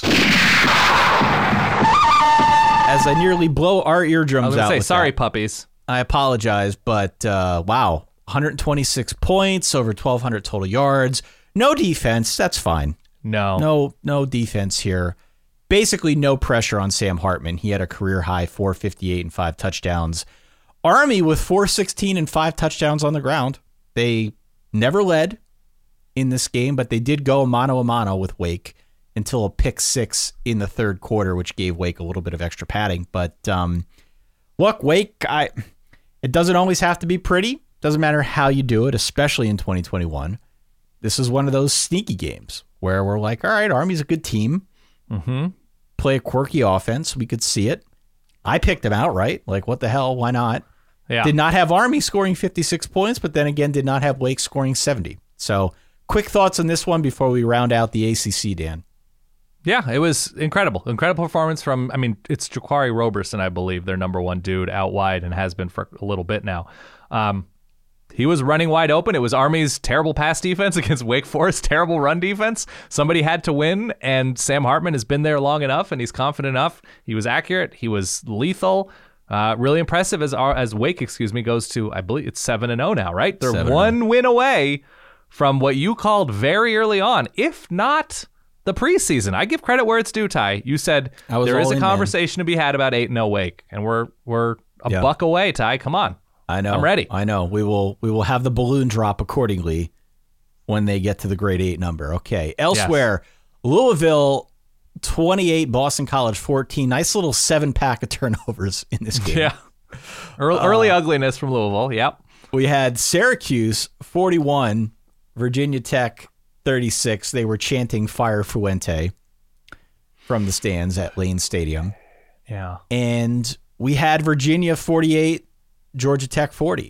As I nearly blow our eardrums I was gonna out. Say, sorry, that. puppies. I apologize, but uh, wow, one hundred twenty-six points, over twelve hundred total yards. No defense. That's fine. No. No, no defense here. Basically, no pressure on Sam Hartman. He had a career high four fifty-eight and five touchdowns. Army with four sixteen and five touchdowns on the ground. They never led in this game, but they did go mano a mano with Wake until a pick six in the third quarter, which gave Wake a little bit of extra padding. But um, look, Wake, I it doesn't always have to be pretty. Doesn't matter how you do it, especially in twenty twenty-one. This is one of those sneaky games where we're like, all right, Army's a good team. Mm-hmm. Play a quirky offense. We could see it. I picked them outright. Like, what the hell? Why not? Yeah. Did not have Army scoring fifty-six points, but then again, did not have Wake scoring seventy. So quick thoughts on this one before we round out the A C C, Dan. Yeah, it was incredible. Incredible performance from, I mean, it's Jaquari Roberson, I believe, their number one dude out wide and has been for a little bit now. Um, he was running wide open. It was Army's terrible pass defense against Wake Forest, terrible run defense. Somebody had to win, and Sam Hartman has been there long enough, and he's confident enough. He was accurate. He was lethal. Uh, really impressive as our, as Wake, excuse me, goes to, I believe it's seven and oh now, right? They're one win away from what you called very early on, if not the preseason. I give credit where it's due, Ty. You said there is a conversation in, to be had about eight and oh Wake, and we're we're a yeah. buck away, Ty. Come on. I know. I'm ready. I know. We will we will have the balloon drop accordingly when they get to the grade eight number. Okay. Elsewhere, yes. Louisville twenty-eight, Boston College fourteen. Nice little seven pack of turnovers in this game. Yeah. Early, uh, early ugliness from Louisville. Yep. We had Syracuse forty-one, Virginia Tech thirty-six. They were chanting Fire Fuente from the stands at Lane Stadium. Yeah. And we had Virginia forty-eight, Georgia Tech forty.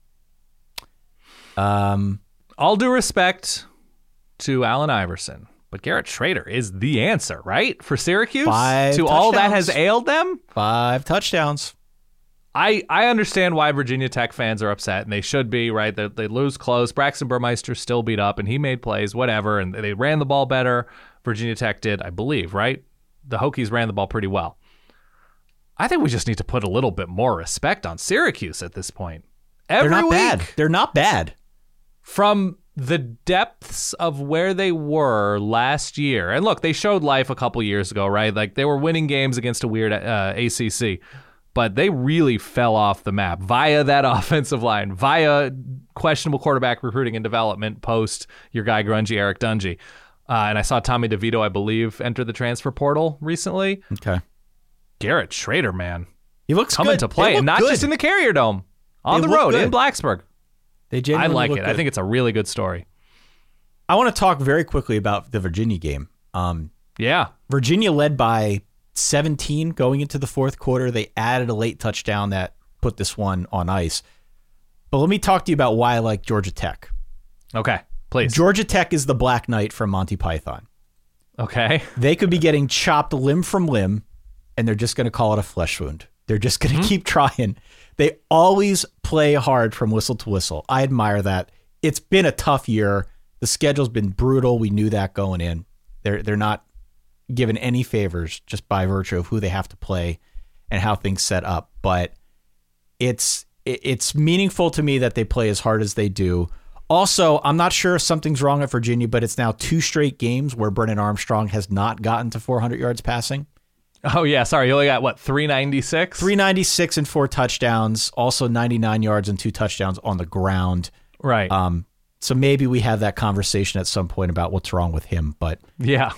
Um, all due respect to Allen Iverson, but Garrett Schrader is the answer, right? For Syracuse? Five to touchdowns. All that has ailed them? Five touchdowns. I, I understand why Virginia Tech fans are upset, and they should be, right? They, they lose close. Braxton Burmeister still beat up, and he made plays, whatever, and they ran the ball better. Virginia Tech did, I believe, right? The Hokies ran the ball pretty well. I think we just need to put a little bit more respect on Syracuse at this point. Every They're not week, bad. They're not bad. From the depths of where they were last year, and look, they showed life a couple years ago, right? Like they were winning games against a weird uh, A C C. But they really fell off the map via that offensive line, via questionable quarterback recruiting and development post your guy grungy Eric Dungy. Uh, and I saw Tommy DeVito, I believe, enter the transfer portal recently. Okay. Garrett Schrader, man. He looks coming good. to play, They and look not good. just in the Carrier Dome, on They the look road good. in Blacksburg. They I genuinely like look it. good. I think it's a really good story. I want to talk very quickly about the Virginia game. Um, yeah. Virginia led by seventeen going into the fourth quarter. They added a late touchdown that put this one on ice. But let me talk to you about why I like Georgia Tech. Okay, please. Georgia Tech is the Black Knight from Monty Python. Okay. They could be getting chopped limb from limb, and they're just going to call it a flesh wound. They're just going to Mm-hmm. keep trying. They always play hard from whistle to whistle. I admire that. It's been a tough year. The schedule's been brutal. We knew that going in. They're they're not given any favors just by virtue of who they have to play and how things set up. But it's it- it's meaningful to me that they play as hard as they do. Also, I'm not sure if something's wrong at Virginia, but it's now two straight games where Brennan Armstrong has not gotten to four hundred yards passing. Oh, yeah. Sorry. You only got, what, three ninety-six? three ninety-six and four touchdowns. Also ninety-nine yards and two touchdowns on the ground. Right. Um. So maybe we have that conversation at some point about what's wrong with him. But Yeah.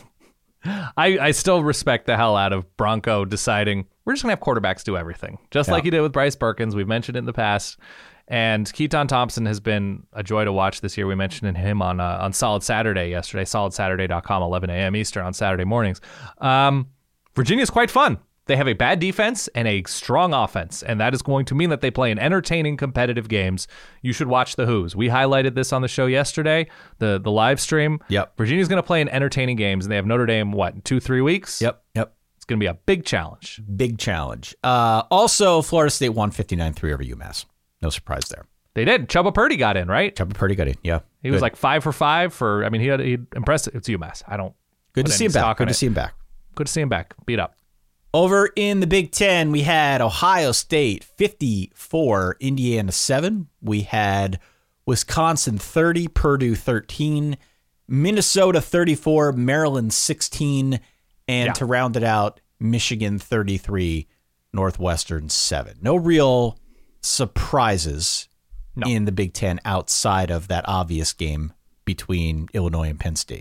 I, I still respect the hell out of Bronco deciding we're just going to have quarterbacks do everything, just Yeah. like he did with Bryce Perkins. We've mentioned it in the past. And Keaton Thompson has been a joy to watch this year. We mentioned him on uh, on Solid Saturday yesterday, solid saturday dot com, eleven a.m. Eastern on Saturday mornings. Um, Virginia's quite fun. They have a bad defense and a strong offense, and that is going to mean that they play in entertaining, competitive games. You should watch the Who's. We highlighted this on the show yesterday, the the live stream. Yep. Virginia's going to play in entertaining games, and they have Notre Dame, what, in two, three weeks? Yep, yep. It's going to be a big challenge. Big challenge. Uh, also, Florida State won fifty-nine three over UMass. No surprise there. They did. Chubba Purdy got in, right? Chubba Purdy got in, yeah. He was Good. like five for five for, I mean, he had he impressive. It's UMass. I don't. Good put to see any him back. stock Good on to it. see him back. Good to see him back. Beat up. Over in the Big Ten, we had Ohio State fifty-four, Indiana seven. We had Wisconsin thirty, Purdue thirteen, Minnesota thirty-four, Maryland sixteen, and Yeah. to round it out, Michigan thirty-three, Northwestern seven. No real surprises No. in the Big Ten outside of that obvious game between Illinois and Penn State.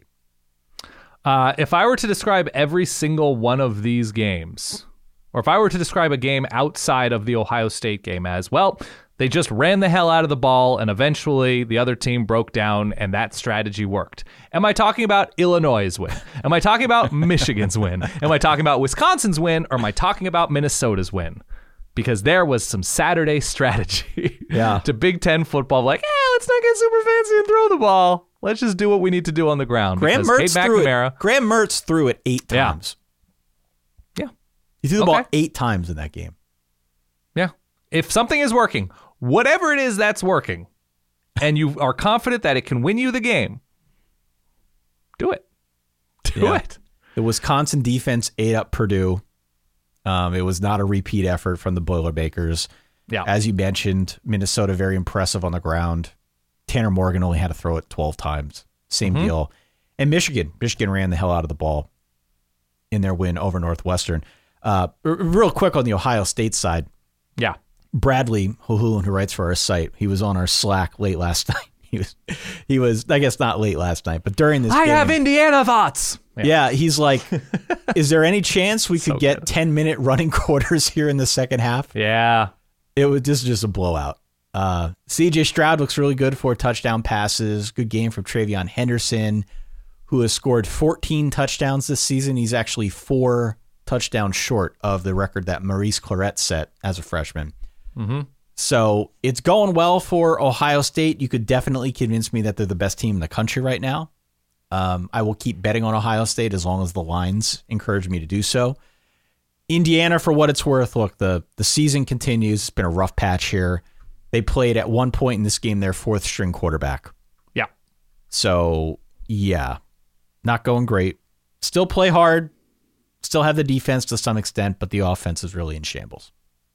Uh, if I were to describe every single one of these games, or if I were to describe a game outside of the Ohio State game as, well, they just ran the hell out of the ball, and eventually the other team broke down, and that strategy worked. Am I talking about Illinois' win? Am I talking about Michigan's win? Am I talking about Wisconsin's win? Or am I talking about Minnesota's win? Because there was some Saturday strategy Yeah. to Big Ten football. Like, eh, let's not get super fancy and throw the ball. Let's just do what we need to do on the ground. Graham Because Mertz Cade threw McNamara, it. Graham Mertz threw it eight Yeah. times. Yeah. He threw the Okay. ball eight times in that game. Yeah. If something is working, whatever it is that's working, and you are confident that it can win you the game, do it. Do Yeah. it. The Wisconsin defense ate up Purdue. Um, it was not a repeat effort from the Boilermakers. Yeah. As you mentioned, Minnesota very impressive on the ground. Tanner Morgan only had to throw it twelve times. Same Mhm. deal. And Michigan. Michigan ran the hell out of the ball in their win over Northwestern. Uh, r- real quick on the Ohio State side. Yeah. Brradley Huhulin, who writes for our site, he was on our Slack late last night. He was, he was, I guess not late last night, but during this I game, have Indiana thoughts. Yeah. he's like, is there any chance we could So get good. ten minute running quarters here in the second half? Yeah. It was just, just a blowout. Uh, C J Stroud looks really good for touchdown passes. Good game from Travion Henderson, who has scored fourteen touchdowns this season. He's actually four touchdowns short of the record that Maurice Claret set as a freshman. Mm-hmm. So it's going well for Ohio State. You could definitely convince me that they're the best team in the country right now. Um, I will keep betting on Ohio State as long as the lines encourage me to do so. Indiana, for what it's worth, look, the, the season continues. It's been a rough patch here. They played at one point in this game their fourth string quarterback. Yeah. So, yeah, not going great. Still play hard. Still have the defense to some extent, but the offense is really in shambles.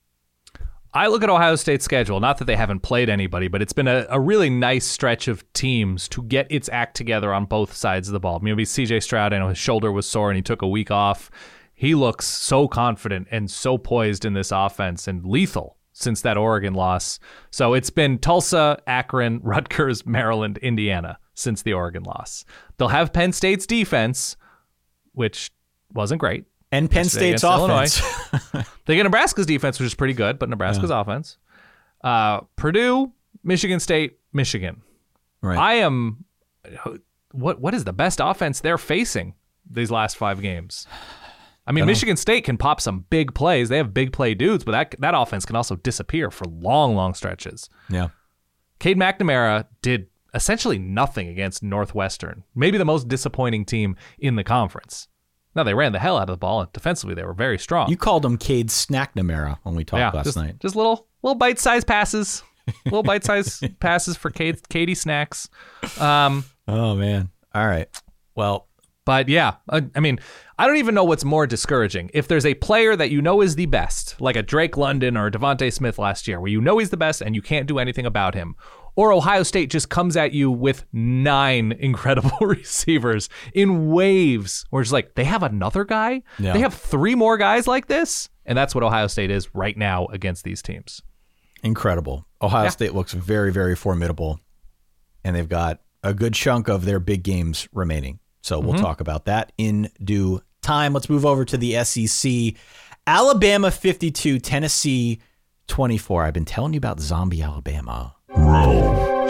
I look at Ohio State's schedule, not that they haven't played anybody, but it's been a, a really nice stretch of teams to get its act together on both sides of the ball. Maybe C J Stroud, I know his shoulder was sore and he took a week off. He looks so confident and so poised in this offense and lethal since that Oregon loss. So it's been Tulsa, Akron, Rutgers, Maryland, Indiana since the Oregon loss. They'll have Penn State's defense, which wasn't great. And Penn State's offense. They get Nebraska's defense, which is pretty good, but Nebraska's yeah. offense. Uh, Purdue, Michigan State, Michigan. Right. I am. What What is the best offense they're facing these last five games? I mean, I Michigan State can pop some big plays. They have big play dudes, but that that offense can also disappear for long, long stretches. Yeah. Cade McNamara did essentially nothing against Northwestern. Maybe the most disappointing team in the conference. Now, they ran the hell out of the ball, and defensively they were very strong. You called him Cade Snacknamara when we talked yeah, last just, night. Just little little bite-sized passes. little bite-sized passes for Cade, Katie Snacks. Um, oh, man. All right. Well, but yeah, I, I mean, I don't even know what's more discouraging. If there's a player that you know is the best, like a Drake London or a Devontae Smith last year, where you know he's the best and you can't do anything about him, or Ohio State just comes at you with nine incredible receivers in waves, where it's like, they have another guy? Yeah. They have three more guys like this? And that's what Ohio State is right now against these teams. Incredible. Ohio Yeah. State looks very, very formidable, and they've got a good chunk of their big games remaining. So we'll Mhm. talk about that in due time. Let's move over to the S E C. Alabama fifty-two, Tennessee twenty-four. I've been telling you about zombie Alabama. Roll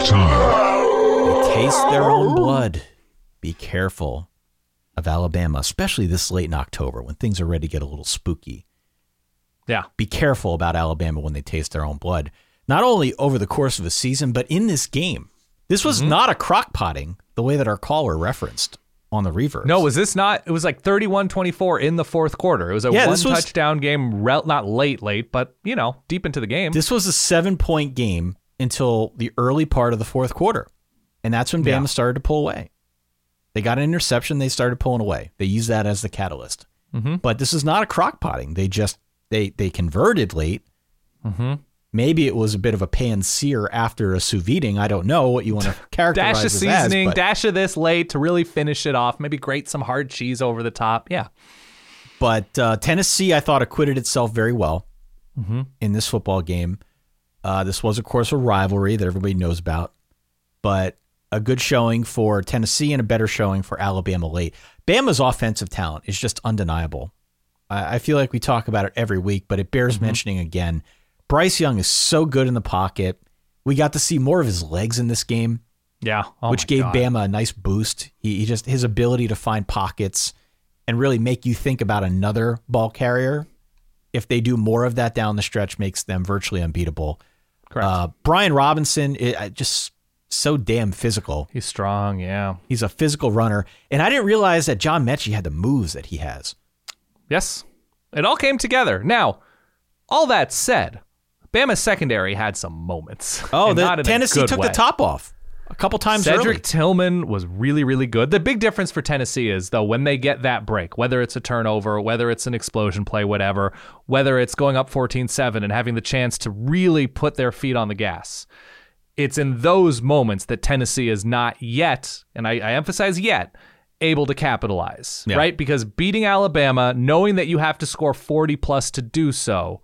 time. They taste their own blood. Be careful of Alabama, especially this late in October when things are ready to get a little spooky. Yeah. Be careful about Alabama when they taste their own blood. Not only over the course of a season, but in this game. This was Mhm. not a crock-potting the way that our caller referenced on the reverb. No, was this not? It was like thirty-one twenty-four in the fourth quarter. It was a Yeah, one this was- touchdown game, rel- not late, late, but, you know, deep into the game. This was a seven-point game until the early part of the fourth quarter. And that's when Bama Yeah. started to pull away. They got an interception. They started pulling away. They used that as the catalyst. Mm-hmm. But this is not a crock-potting. They just, they, they converted late. Mm-hmm. Maybe it was a bit of a pan-sear after a sous videing. I don't know what you want to characterize Dash of it seasoning, as, but, dash of this late to really finish it off. Maybe grate some hard cheese over the top. Yeah. but uh, Tennessee, I thought, acquitted itself very well Mm-hmm. in this football game. Uh, this was, of course, a rivalry that everybody knows about, but a good showing for Tennessee and a better showing for Alabama late. Bama's offensive talent is just undeniable. I, I feel like we talk about it every week, but it bears Mm-hmm. mentioning again. Bryce Young is so good in the pocket. We got to see more of his legs in this game, Yeah. Oh which my gave God. Bama a nice boost. He, he just his ability to find pockets and really make you think about another ball carrier. If they do more of that down the stretch, makes them virtually unbeatable. Correct. Uh, Brian Robinson, it, I just so damn physical. He's strong. Yeah. He's a physical runner, and I didn't realize that John Mechie had the moves that he has. Yes. It all came together. Now, all that said, Bama's secondary had some moments. Oh, and the not in a Tennessee good took way. the top off a couple times Cedric early. Tillman was really, really good. The big difference for Tennessee is, though, when they get that break, whether it's a turnover, whether it's an explosion play, whatever, whether it's going up fourteen seven and having the chance to really put their feet on the gas, it's in those moments that Tennessee is not yet, and I, I emphasize yet, able to capitalize, Yeah. right? Because beating Alabama, knowing that you have to score forty plus to do so,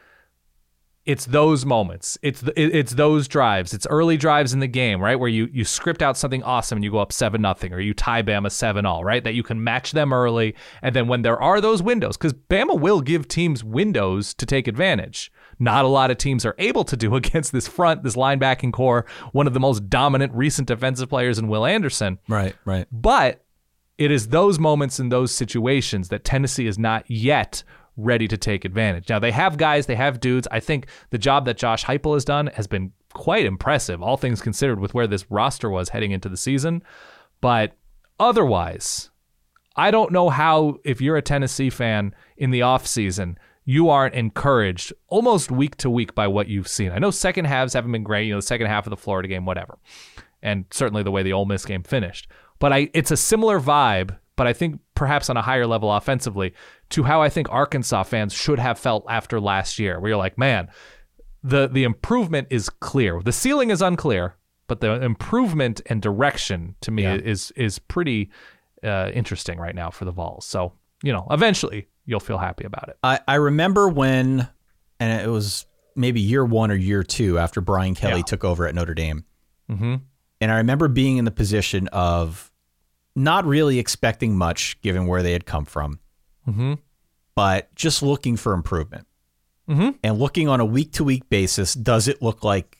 it's those moments. It's the, it- it's those drives. It's early drives in the game, right, where you you script out something awesome and you go up seven nothing, or you tie Bama seven all, right? That you can match them early, and then when there are those windows, because Bama will give teams windows to take advantage. Not a lot of teams are able to do against this front, this linebacking core, one of the most dominant recent defensive players in Will Anderson. Right, right. But it is those moments in those situations that Tennessee is not yet ready to take advantage. Now, they have guys, they have dudes. I think the job that Josh Heupel has done has been quite impressive, all things considered, with where this roster was heading into the season. But otherwise, I don't know how, if you're a Tennessee fan in the offseason, you aren't encouraged almost week to week by what you've seen. I know second halves haven't been great, you know, the second half of the Florida game, whatever. And certainly the way the Ole Miss game finished. But I, it's a similar vibe, but I think perhaps on a higher level offensively, to how I think Arkansas fans should have felt after last year, where you're like, man, the the improvement is clear. The ceiling is unclear, but the improvement and direction to me Yeah. is is pretty uh, interesting right now for the Vols. So, you know, eventually you'll feel happy about it. I, I remember when, and it was maybe year one or year two after Brian Kelly Yeah. took over at Notre Dame. Mm-hmm. And I remember being in the position of not really expecting much given where they had come from. Mm-hmm. but just looking for improvement. Mm-hmm. And looking on a week-to-week basis, does it look like,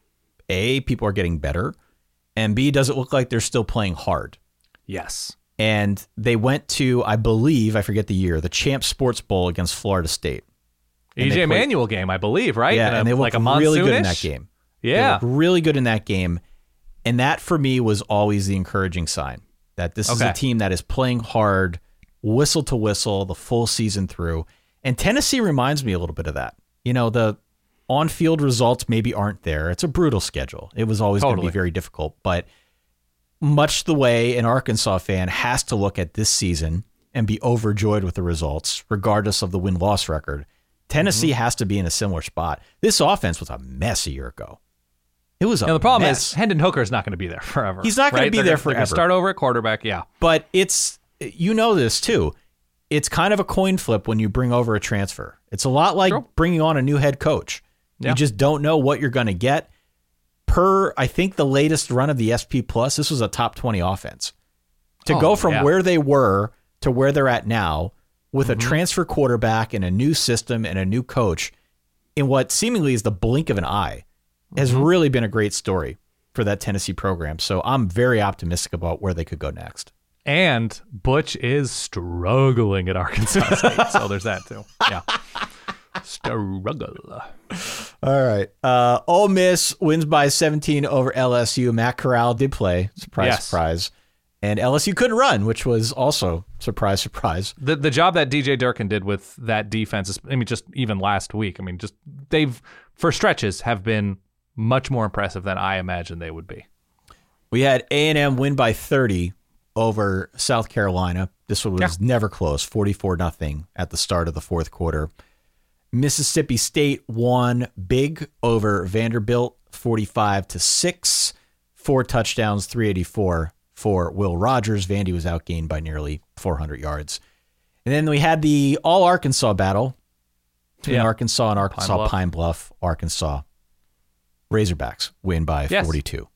A, people are getting better, and B, does it look like they're still playing hard? Yes. And they went to, I believe, I forget the year, the Champs Sports Bowl against Florida State. A J Manuel game, I believe, right? Yeah, and, and they like looked a really good in monsoonish? that game. Yeah. They looked really good in that game. And that, for me, was always the encouraging sign that this is Okay. a team that is playing hard, whistle to whistle, the full season through. And Tennessee reminds me a little bit of that. You know, the on-field results maybe aren't there. It's a brutal schedule. It was always going to Totally. be very difficult. But much the way an Arkansas fan has to look at this season and be overjoyed with the results, regardless of the win-loss record, Tennessee Mm-hmm. has to be in a similar spot. This offense was a mess a year ago. It was a And the problem mess. is Hendon Hooker is not going to be there forever. He's not going right? to be They're there gonna- they're gonna forever. Start over at quarterback, yeah. But it's, you know this too, it's kind of a coin flip when you bring over a transfer. It's a lot like bringing on a new head coach. Yeah. You just don't know what you're going to get. Per, I think, the latest run of the S P Plus, this was a top twenty offense. To Oh, go from yeah. where they were to where they're at now with Mm-hmm. a transfer quarterback and a new system and a new coach in what seemingly is the blink of an eye has Mm-hmm. really been a great story for that Tennessee program. So I'm very optimistic about where they could go next. And Butch is struggling at Arkansas State, so there's that too. Yeah. Struggle. All right. Uh, Ole Miss wins by seventeen over L S U. Matt Corral did play. Surprise, Yes. surprise. And L S U couldn't run, which was also surprise, surprise. The the job that D J Durkin did with that defense is, I mean, just even last week, I mean, just they've, for stretches, have been much more impressive than I imagined they would be. We had A and M win by thirty over South Carolina. This one was Yeah. never close, forty-four nothing at the start of the fourth quarter. Mississippi State won big over Vanderbilt, forty-five to six. Four touchdowns, three eighty-four for Will Rogers. Vandy was outgained by nearly four hundred yards. And then we had the all Arkansas battle between Yeah. Arkansas and Arkansas Bluff. Pine Bluff, Arkansas. Razorbacks win by Yes. forty-two.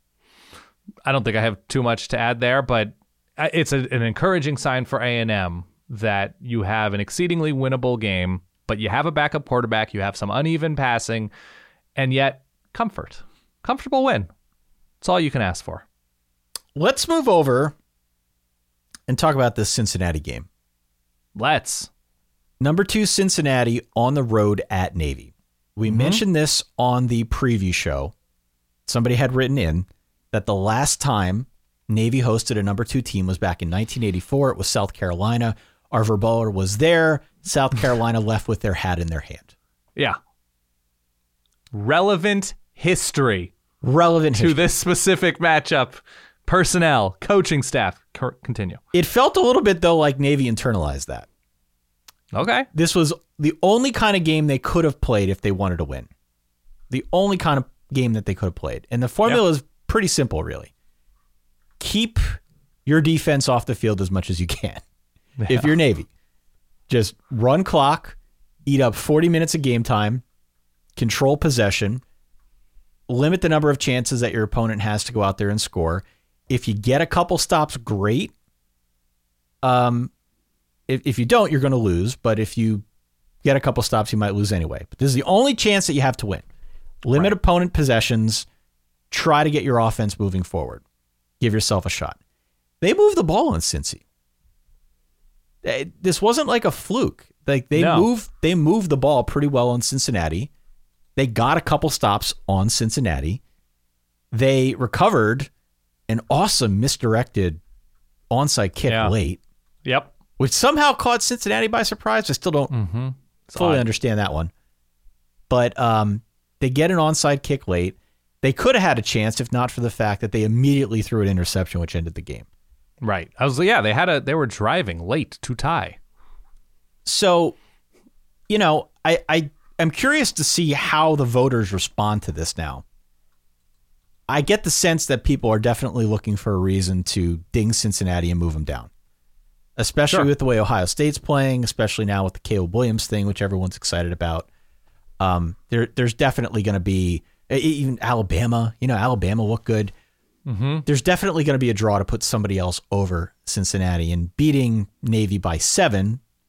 I don't think I have too much to add there, but it's a, an encouraging sign for A and M that you have an exceedingly winnable game, but you have a backup quarterback, you have some uneven passing, and yet comfort. Comfortable win. That's all you can ask for. Let's move over and talk about this Cincinnati game. Let's. Number two, Cincinnati on the road at Navy. We Mm-hmm. mentioned this on the preview show. Somebody had written in that the last time Navy hosted a number two team was back in nineteen eighty-four. It was South Carolina. Our Verballer was there. South Carolina left with their hat in their hand. Yeah. Relevant history. Relevant to history. this specific matchup. Personnel, coaching staff. Co- continue. It felt a little bit, though, like Navy internalized that. Okay. This was the only kind of game they could have played if they wanted to win. The only kind of game that they could have played. And the formula Yep. is pretty simple, really. Keep your defense off the field as much as you can. If Yeah. you're Navy, just run clock, eat up forty minutes of game time, control possession, limit the number of chances that your opponent has to go out there and score. If you get a couple stops, great. Um, if, if you don't, you're going to lose. But if you get a couple stops, you might lose anyway. But this is the only chance that you have to win. Limit opponent possessions. Try to get your offense moving forward. Give yourself a shot. They moved the ball on Cincy. They- This wasn't like a fluke. Like they No. moved, they moved the ball pretty well on Cincinnati. They got a couple stops on Cincinnati. They recovered an awesome misdirected onside kick Yeah. late, Yep. which somehow caught Cincinnati by surprise. I still don't Mm-hmm. fully odd. understand that one. But um, they get an onside kick late. They could have had a chance if not for the fact that they immediately threw an interception, which ended the game. Right. I was yeah, they had a they were driving late to tie. So, you know, I, I am curious to see how the voters respond to this now. I get the sense that people are definitely looking for a reason to ding Cincinnati and move them down, especially Sure. with the way Ohio State's playing, especially now with the Caleb Williams thing, which everyone's excited about. Um, there, there's definitely going to be even Alabama. You know, Alabama looked good. Mm-hmm. There's definitely going to be a draw to put somebody else over Cincinnati, and beating Navy by seven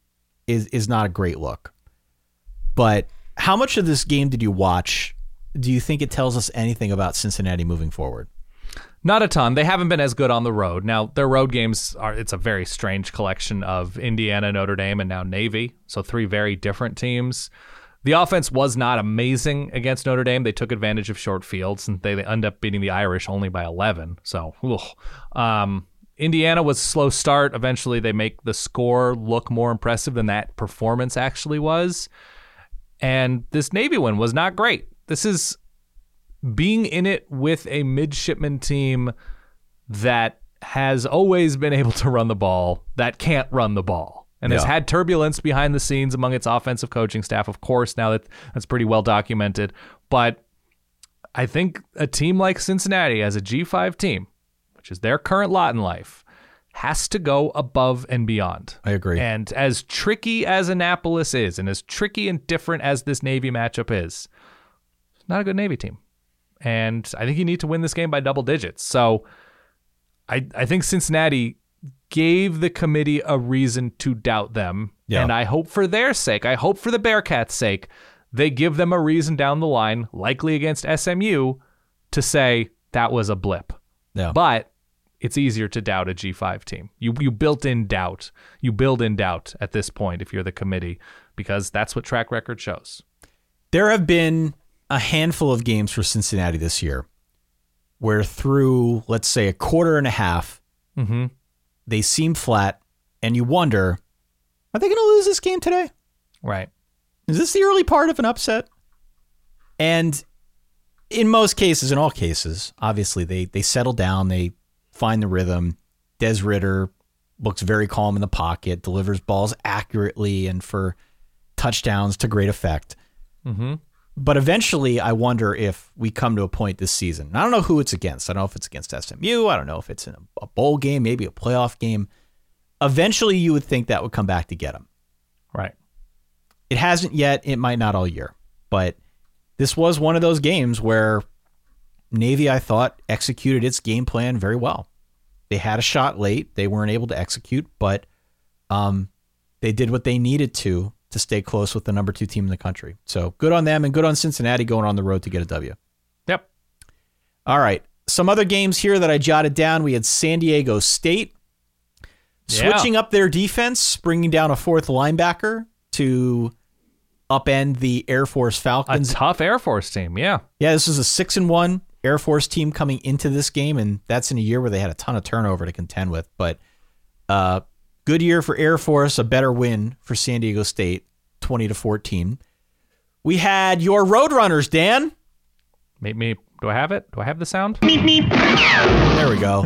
is is not a great look. But how much of this game did you watch? Do you think it tells us anything about Cincinnati moving forward? Not a ton. They haven't been as good on the road. Now, their road games are, it's a very strange collection of Indiana, Notre Dame, and now Navy. So three very different teams. The offense was not amazing against Notre Dame. They took advantage of short fields, and they, they end up beating the Irish only by eleven. So, um, Indiana was a slow start. Eventually, they make the score look more impressive than that performance actually was. And this Navy win was not great. This is being in it with a midshipman team that has always been able to run the ball, that can't run the ball, and yeah. has had turbulence behind the scenes among its offensive coaching staff. Of course, now that that's pretty well documented. But I think a team like Cincinnati, as a G five team, which is their current lot in life, has to go above and beyond. I agree. And as tricky as Annapolis is, and as tricky and different as this Navy matchup is, it's not a good Navy team. And I think you need to win this game by double digits. So I I think Cincinnati gave the committee a reason to doubt them. Yeah. And I hope for their sake, I hope for the Bearcats' sake, they give them a reason down the line, likely against S M U, to say that was a blip. Yeah. But it's easier to doubt a G five team. You you built in doubt. You build in doubt at this point if you're the committee, because that's what track record shows. There have been a handful of games for Cincinnati this year where through, let's say, a quarter and a half, mm-hmm. they seem flat, and you wonder, are they going to lose this game today? Right. Is this the early part of an upset? And in most cases, in all cases, obviously, they they settle down, they find the rhythm. Des Ridder looks very calm in the pocket, delivers balls accurately and for touchdowns to great effect. Mm-hmm. But eventually, I wonder if we come to a point this season. And I don't know who it's against. I don't know if it's against S M U. I don't know if it's in a bowl game, maybe a playoff game. Eventually, you would think that would come back to get them. Right. It hasn't yet. It might not all year. But this was one of those games where Navy, I thought, executed its game plan very well. They had a shot late. They weren't able to execute, but um, they did what they needed to to stay close with the number two team in the country. So good on them and good on Cincinnati going on the road to get a W. Yep. All right. Some other games here that I jotted down. We had San Diego State yeah. switching up their defense, bringing down a fourth linebacker to upend the Air Force Falcons. A tough Air Force team, yeah. Yeah, this is a six and one Air Force team coming into this game, and that's in a year where they had a ton of turnover to contend with. But uh, good year for Air Force, a better win for San Diego State, twenty to fourteen. We had your Roadrunners, Dan. Meet me. Do I have it? Do I have the sound? Meep, meep. There we go.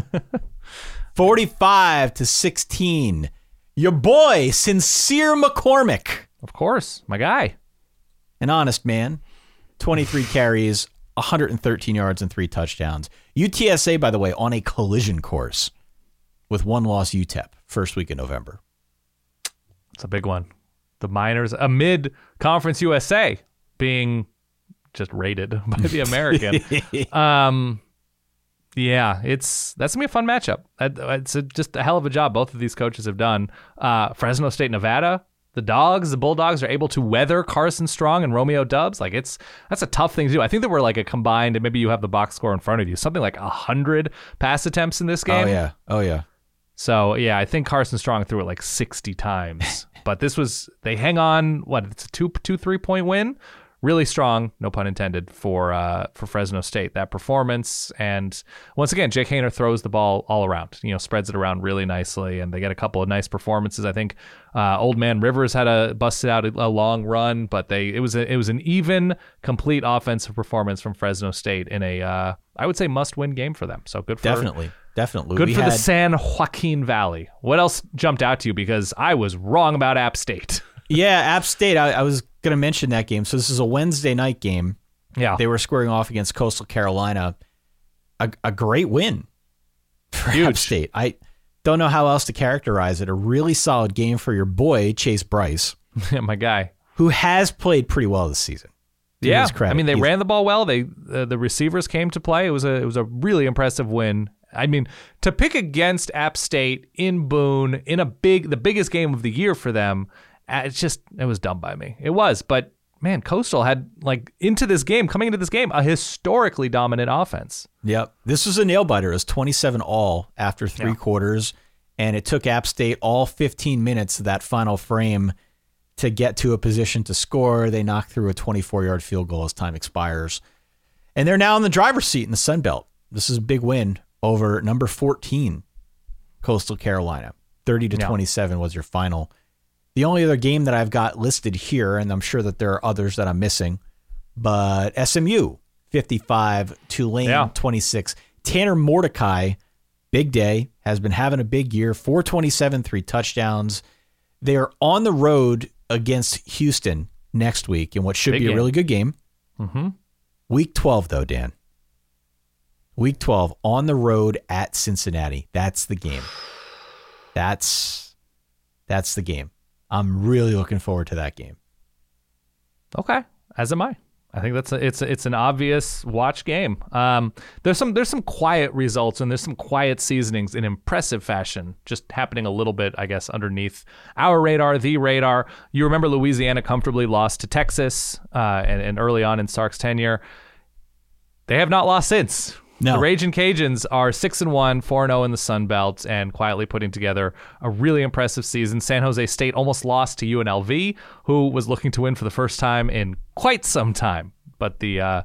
forty-five to sixteen. Your boy, Sincere McCormick. Of course, my guy. An honest man. twenty-three carries, one hundred thirteen yards, and three touchdowns. U T S A, by the way, on a collision course with one loss U T E P, first week in November. It's a big one. The Miners, amid Conference U S A being just raided by the American. um, yeah, it's that's going to be a fun matchup. It's a, just a hell of a job both of these coaches have done. Uh, Fresno State, Nevada, the Dogs, the Bulldogs are able to weather Carson Strong and Romeo Dubs. Like it's that's a tough thing to do. I think there were like a combined, and maybe you have the box score in front of you, something like one hundred pass attempts in this game. Oh, yeah. Oh, yeah. So, yeah, I think Carson Strong threw it like sixty times. But this was, they hang on, what, it's a two, two three-point win? Really strong, no pun intended, for uh, for Fresno State. That performance, and once again, Jake Haener throws the ball all around, you know, spreads it around really nicely, and they get a couple of nice performances. I think uh, Old Man Rivers had a busted out a, a long run, but they it was a, it was an even, complete offensive performance from Fresno State in a, uh, I would say, must-win game for them. So good for Definitely. Definitely. Good we for had... the San Joaquin Valley. What else jumped out to you? Because I was wrong about App State. Yeah, App State, I, I was going to mention that game. So this is a Wednesday night game. Yeah. They were squaring off against Coastal Carolina. A, a great win for Huge. App State. I don't know how else to characterize it. A really solid game for your boy, Chase Bryce. My guy. Who has played pretty well this season. To yeah. his credit. I mean, they He's, ran the ball well. They uh, the receivers came to play. It was a it was a really impressive win. I mean, to pick against App State in Boone in a big the biggest game of the year for them, It's just, it was dumb by me. It was, but man, Coastal had, like, into this game, coming into this game, a historically dominant offense. Yep. This was a nail biter. It was twenty-seven all after three yeah. quarters, and it took App State all fifteen minutes of that final frame to get to a position to score. They knocked through a twenty-four-yard field goal as time expires. And they're now in the driver's seat in the Sun Belt. This is a big win over number fourteen, Coastal Carolina. thirty to twenty-seven was your final. The only other game that I've got listed here, and I'm sure that there are others that I'm missing, but S M U, fifty-five, Tulane, yeah. twenty-six. Tanner Mordecai, big day, has been having a big year, four twenty-seven, three touchdowns. They are on the road against Houston next week in what should big be game. a really good game. Mm-hmm. Week twelve, though, Dan. Week twelve, on the road at Cincinnati. That's the game. That's that's the game. I'm really looking forward to that game. Okay, as am I. I think that's a, it's a, it's an obvious watch game. Um, there's some there's some quiet results and there's some quiet seasonings in impressive fashion, just happening a little bit, I guess, underneath our radar, the radar. You remember Louisiana comfortably lost to Texas, uh, and, and early on in Sark's tenure, they have not lost since. No. The Ragin' Cajuns are six and one, four and zero in the Sun Belt, and quietly putting together a really impressive season. San Jose State almost lost to U N L V, who was looking to win for the first time in quite some time. But the uh,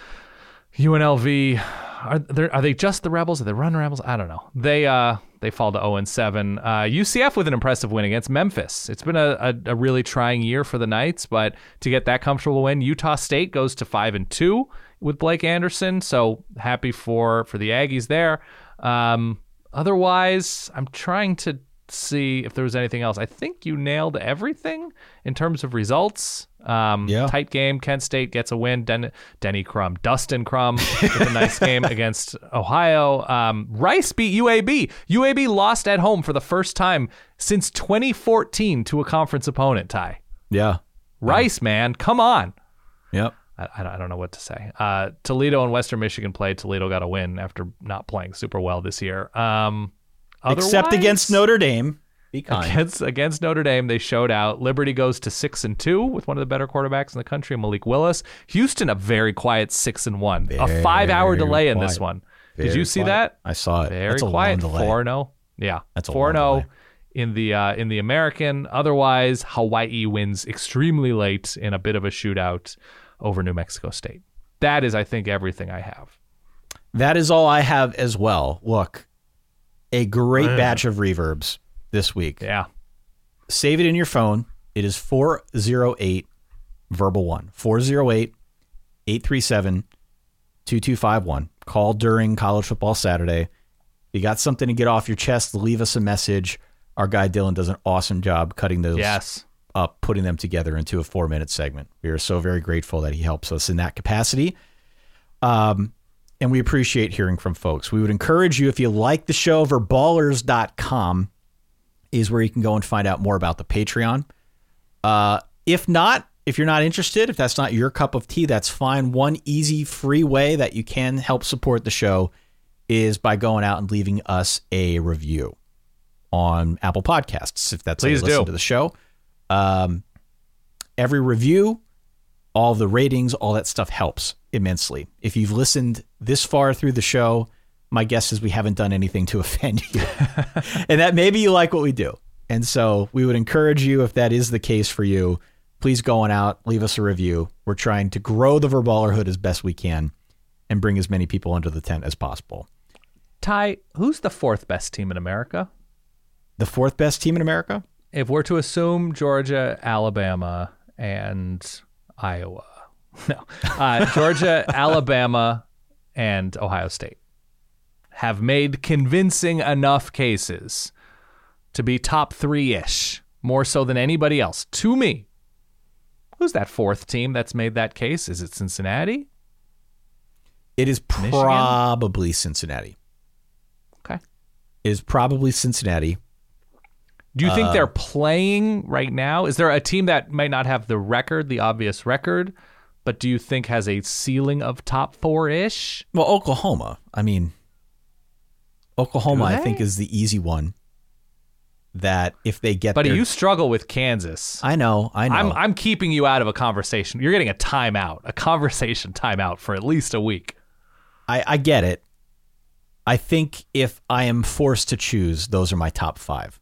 U N L V, are they are they just the Rebels? Are they Run Rebels? I don't know. They uh they fall to zero and seven. Uh, U C F with an impressive win against Memphis. It's been a, a, a really trying year for the Knights, but to get that comfortable win, Utah State goes to five and two. With Blake Anderson, so happy for for the Aggies there. Um, otherwise, I'm trying to see if there was anything else. I think you nailed everything in terms of results. Um, yeah. Tight game. Kent State gets a win. Den- Denny Crum, Dustin Crum with a nice game against Ohio. Um, Rice beat U A B. U A B lost at home for the first time since twenty fourteen to a conference opponent, Ty. Yeah. Rice, yeah. man, come on. Yep. I, I don't know what to say. Uh, Toledo and Western Michigan played. Toledo got a win after not playing super well this year. Um, Except against Notre Dame. Be kind. Against, against Notre Dame, they showed out. Liberty goes to six and two with one of the better quarterbacks in the country, Malik Willis. Houston, a very quiet six and one. Very, a five-hour delay quiet. in this one. Very Did you see quiet. that? I saw it. Very That's a quiet. long delay. four and oh. Yeah. That's a four and long oh delay. in the uh, in the American. Otherwise, Hawaii wins extremely late in a bit of a shootout over New Mexico State. That is, I think, everything I have. That is all I have as well. Look, a great mm. batch of reverbs this week. Yeah. Save it in your phone. It is four oh eight verbal one. four oh eight, eight three seven, two two five one. Call during College Football Saturday. If you got something to get off your chest, leave us a message. Our guy Dylan does an awesome job cutting those yes. up, putting them together into a four-minute segment. We are so very grateful that he helps us in that capacity. Um, and we appreciate hearing from folks. We would encourage you, if you like the show, verballers dot com is where you can go and find out more about the Patreon. Uh, if not, if you're not interested, if that's not your cup of tea, that's fine. One easy, free way that you can help support the show is by going out and leaving us a review on Apple Podcasts, if that's how you Please listen do. to the show. Um, every review, all the ratings, all that stuff helps immensely. If you've listened this far through the show, my guess is we haven't done anything to offend you. And that maybe you like what we do. And so we would encourage you, if that is the case for you, please go on out, leave us a review. We're trying to grow the Verballerhood as best we can and bring as many people under the tent as possible. Ty, who's the fourth best team in America? The fourth best team in America? If we're to assume Georgia, Alabama, and Iowa. No. Uh, Georgia, Alabama, and Ohio State have made convincing enough cases to be top three-ish, more so than anybody else. To me, who's that fourth team that's made that case? Is it Cincinnati? It is Michigan? probably Cincinnati. Okay. It is probably Cincinnati. Do you think Uh, they're playing right now? Is there a team that might not have the record, the obvious record, but do you think has a ceiling of top four-ish? Well, Oklahoma. I mean, Oklahoma, Do I they? think, is the easy one. that if they get But their, you struggle with Kansas. I know, I know. I'm I'm keeping you out of a conversation. You're getting a timeout, a conversation timeout for at least a week. I, I get it. I think if I am forced to choose, those are my top five.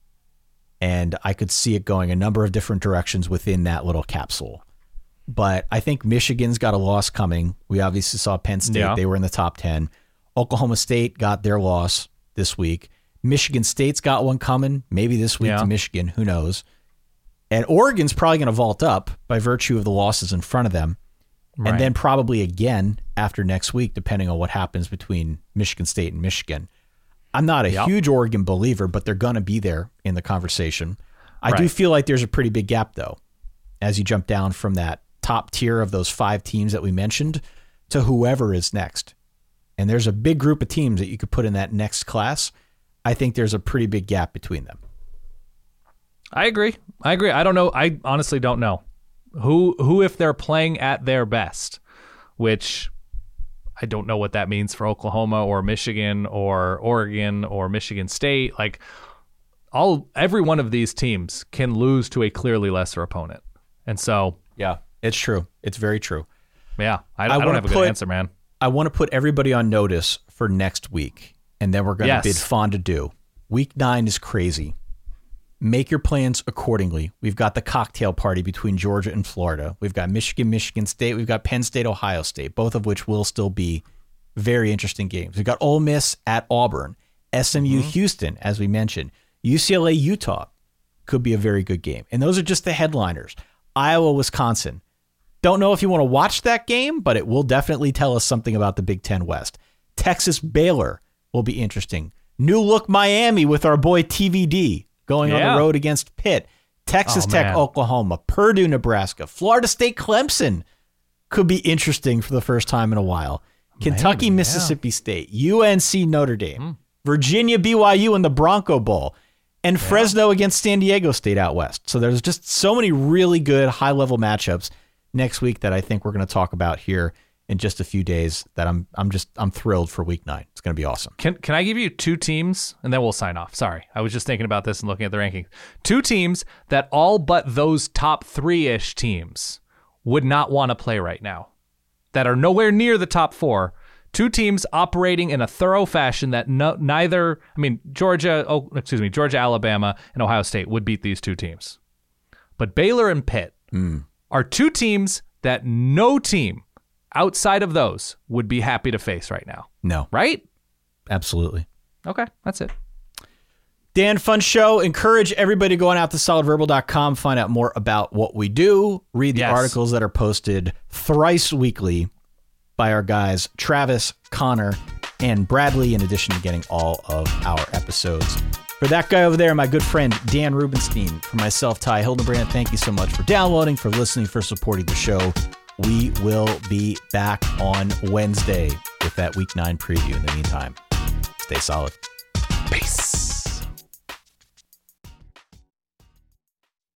And I could see it going a number of different directions within that little capsule. But I think Michigan's got a loss coming. We obviously saw Penn State. Yeah. They were in the top ten. Oklahoma State got their loss this week. Michigan State's got one coming, maybe this week Yeah. to Michigan. Who knows? And Oregon's probably going to vault up by virtue of the losses in front of them. Right. And then probably again after next week, depending on what happens between Michigan State and Michigan. I'm not a Yep. huge Oregon believer, but they're going to be there in the conversation. I do Right. feel like there's a pretty big gap, though, as you jump down from that top tier of those five teams that we mentioned to whoever is next. And there's a big group of teams that you could put in that next class. I think there's a pretty big gap between them. I agree. I agree. I don't know. I honestly don't know who who if they're playing at their best, which I don't know what that means for Oklahoma or Michigan or Oregon or Michigan State. Like all every one of these teams can lose to a clearly lesser opponent. And so, yeah, it's true. It's very true. Yeah, I, I, I don't wanna have a put- good answer, man. I want to put everybody on notice for next week, and then we're going to Yes. bid fond adieu. Week nine is crazy. Make your plans accordingly. We've got the cocktail party between Georgia and Florida. We've got Michigan, Michigan State. We've got Penn State, Ohio State, both of which will still be very interesting games. We've got Ole Miss at Auburn, S M U, Mm-hmm. Houston, as we mentioned, U C L A, Utah could be a very good game. And those are just the headliners. Iowa, Wisconsin. Don't know if you want to watch that game, but it will definitely tell us something about the Big Ten West. Texas, Baylor will be interesting. New look Miami with our boy T V D going on Yeah. the road against Pitt. Texas Oh, Tech, man. Oklahoma. Purdue, Nebraska. Florida State, Clemson could be interesting for the first time in a while. Kentucky, Maybe, yeah. Mississippi State. U N C, Notre Dame. Virginia, B Y U in the Bronco Bowl. And Fresno against San Diego State out west. So there's just so many really good high-level matchups next week that I think we're going to talk about here in just a few days that I'm I'm just I'm thrilled for week nine. It's going to be awesome. Can can I give you two teams and then we'll sign off? Sorry. I was just thinking about this and looking at the rankings. Two teams that all but those top three-ish teams would not want to play right now. That are nowhere near the top four. Two teams operating in a thorough fashion that no, neither, I mean, Georgia, oh, excuse me, Georgia, Alabama, and Ohio State would beat these two teams. But Baylor and Pitt are two teams that no team outside of those would be happy to face right now. No. Right? Absolutely. Okay, that's it. Dan, fun show. Encourage everybody to go on out to solid verbal dot com, find out more about what we do, read the Yes. articles that are posted thrice weekly by our guys Travis, Connor, and Bradley, in addition to getting all of our episodes. For that guy over there, my good friend Dan Rubenstein, for myself, Ty Hildenbrand, thank you so much for downloading, for listening, for supporting the show. We will be back on Wednesday with that week nine preview. In the meantime, stay solid. Peace.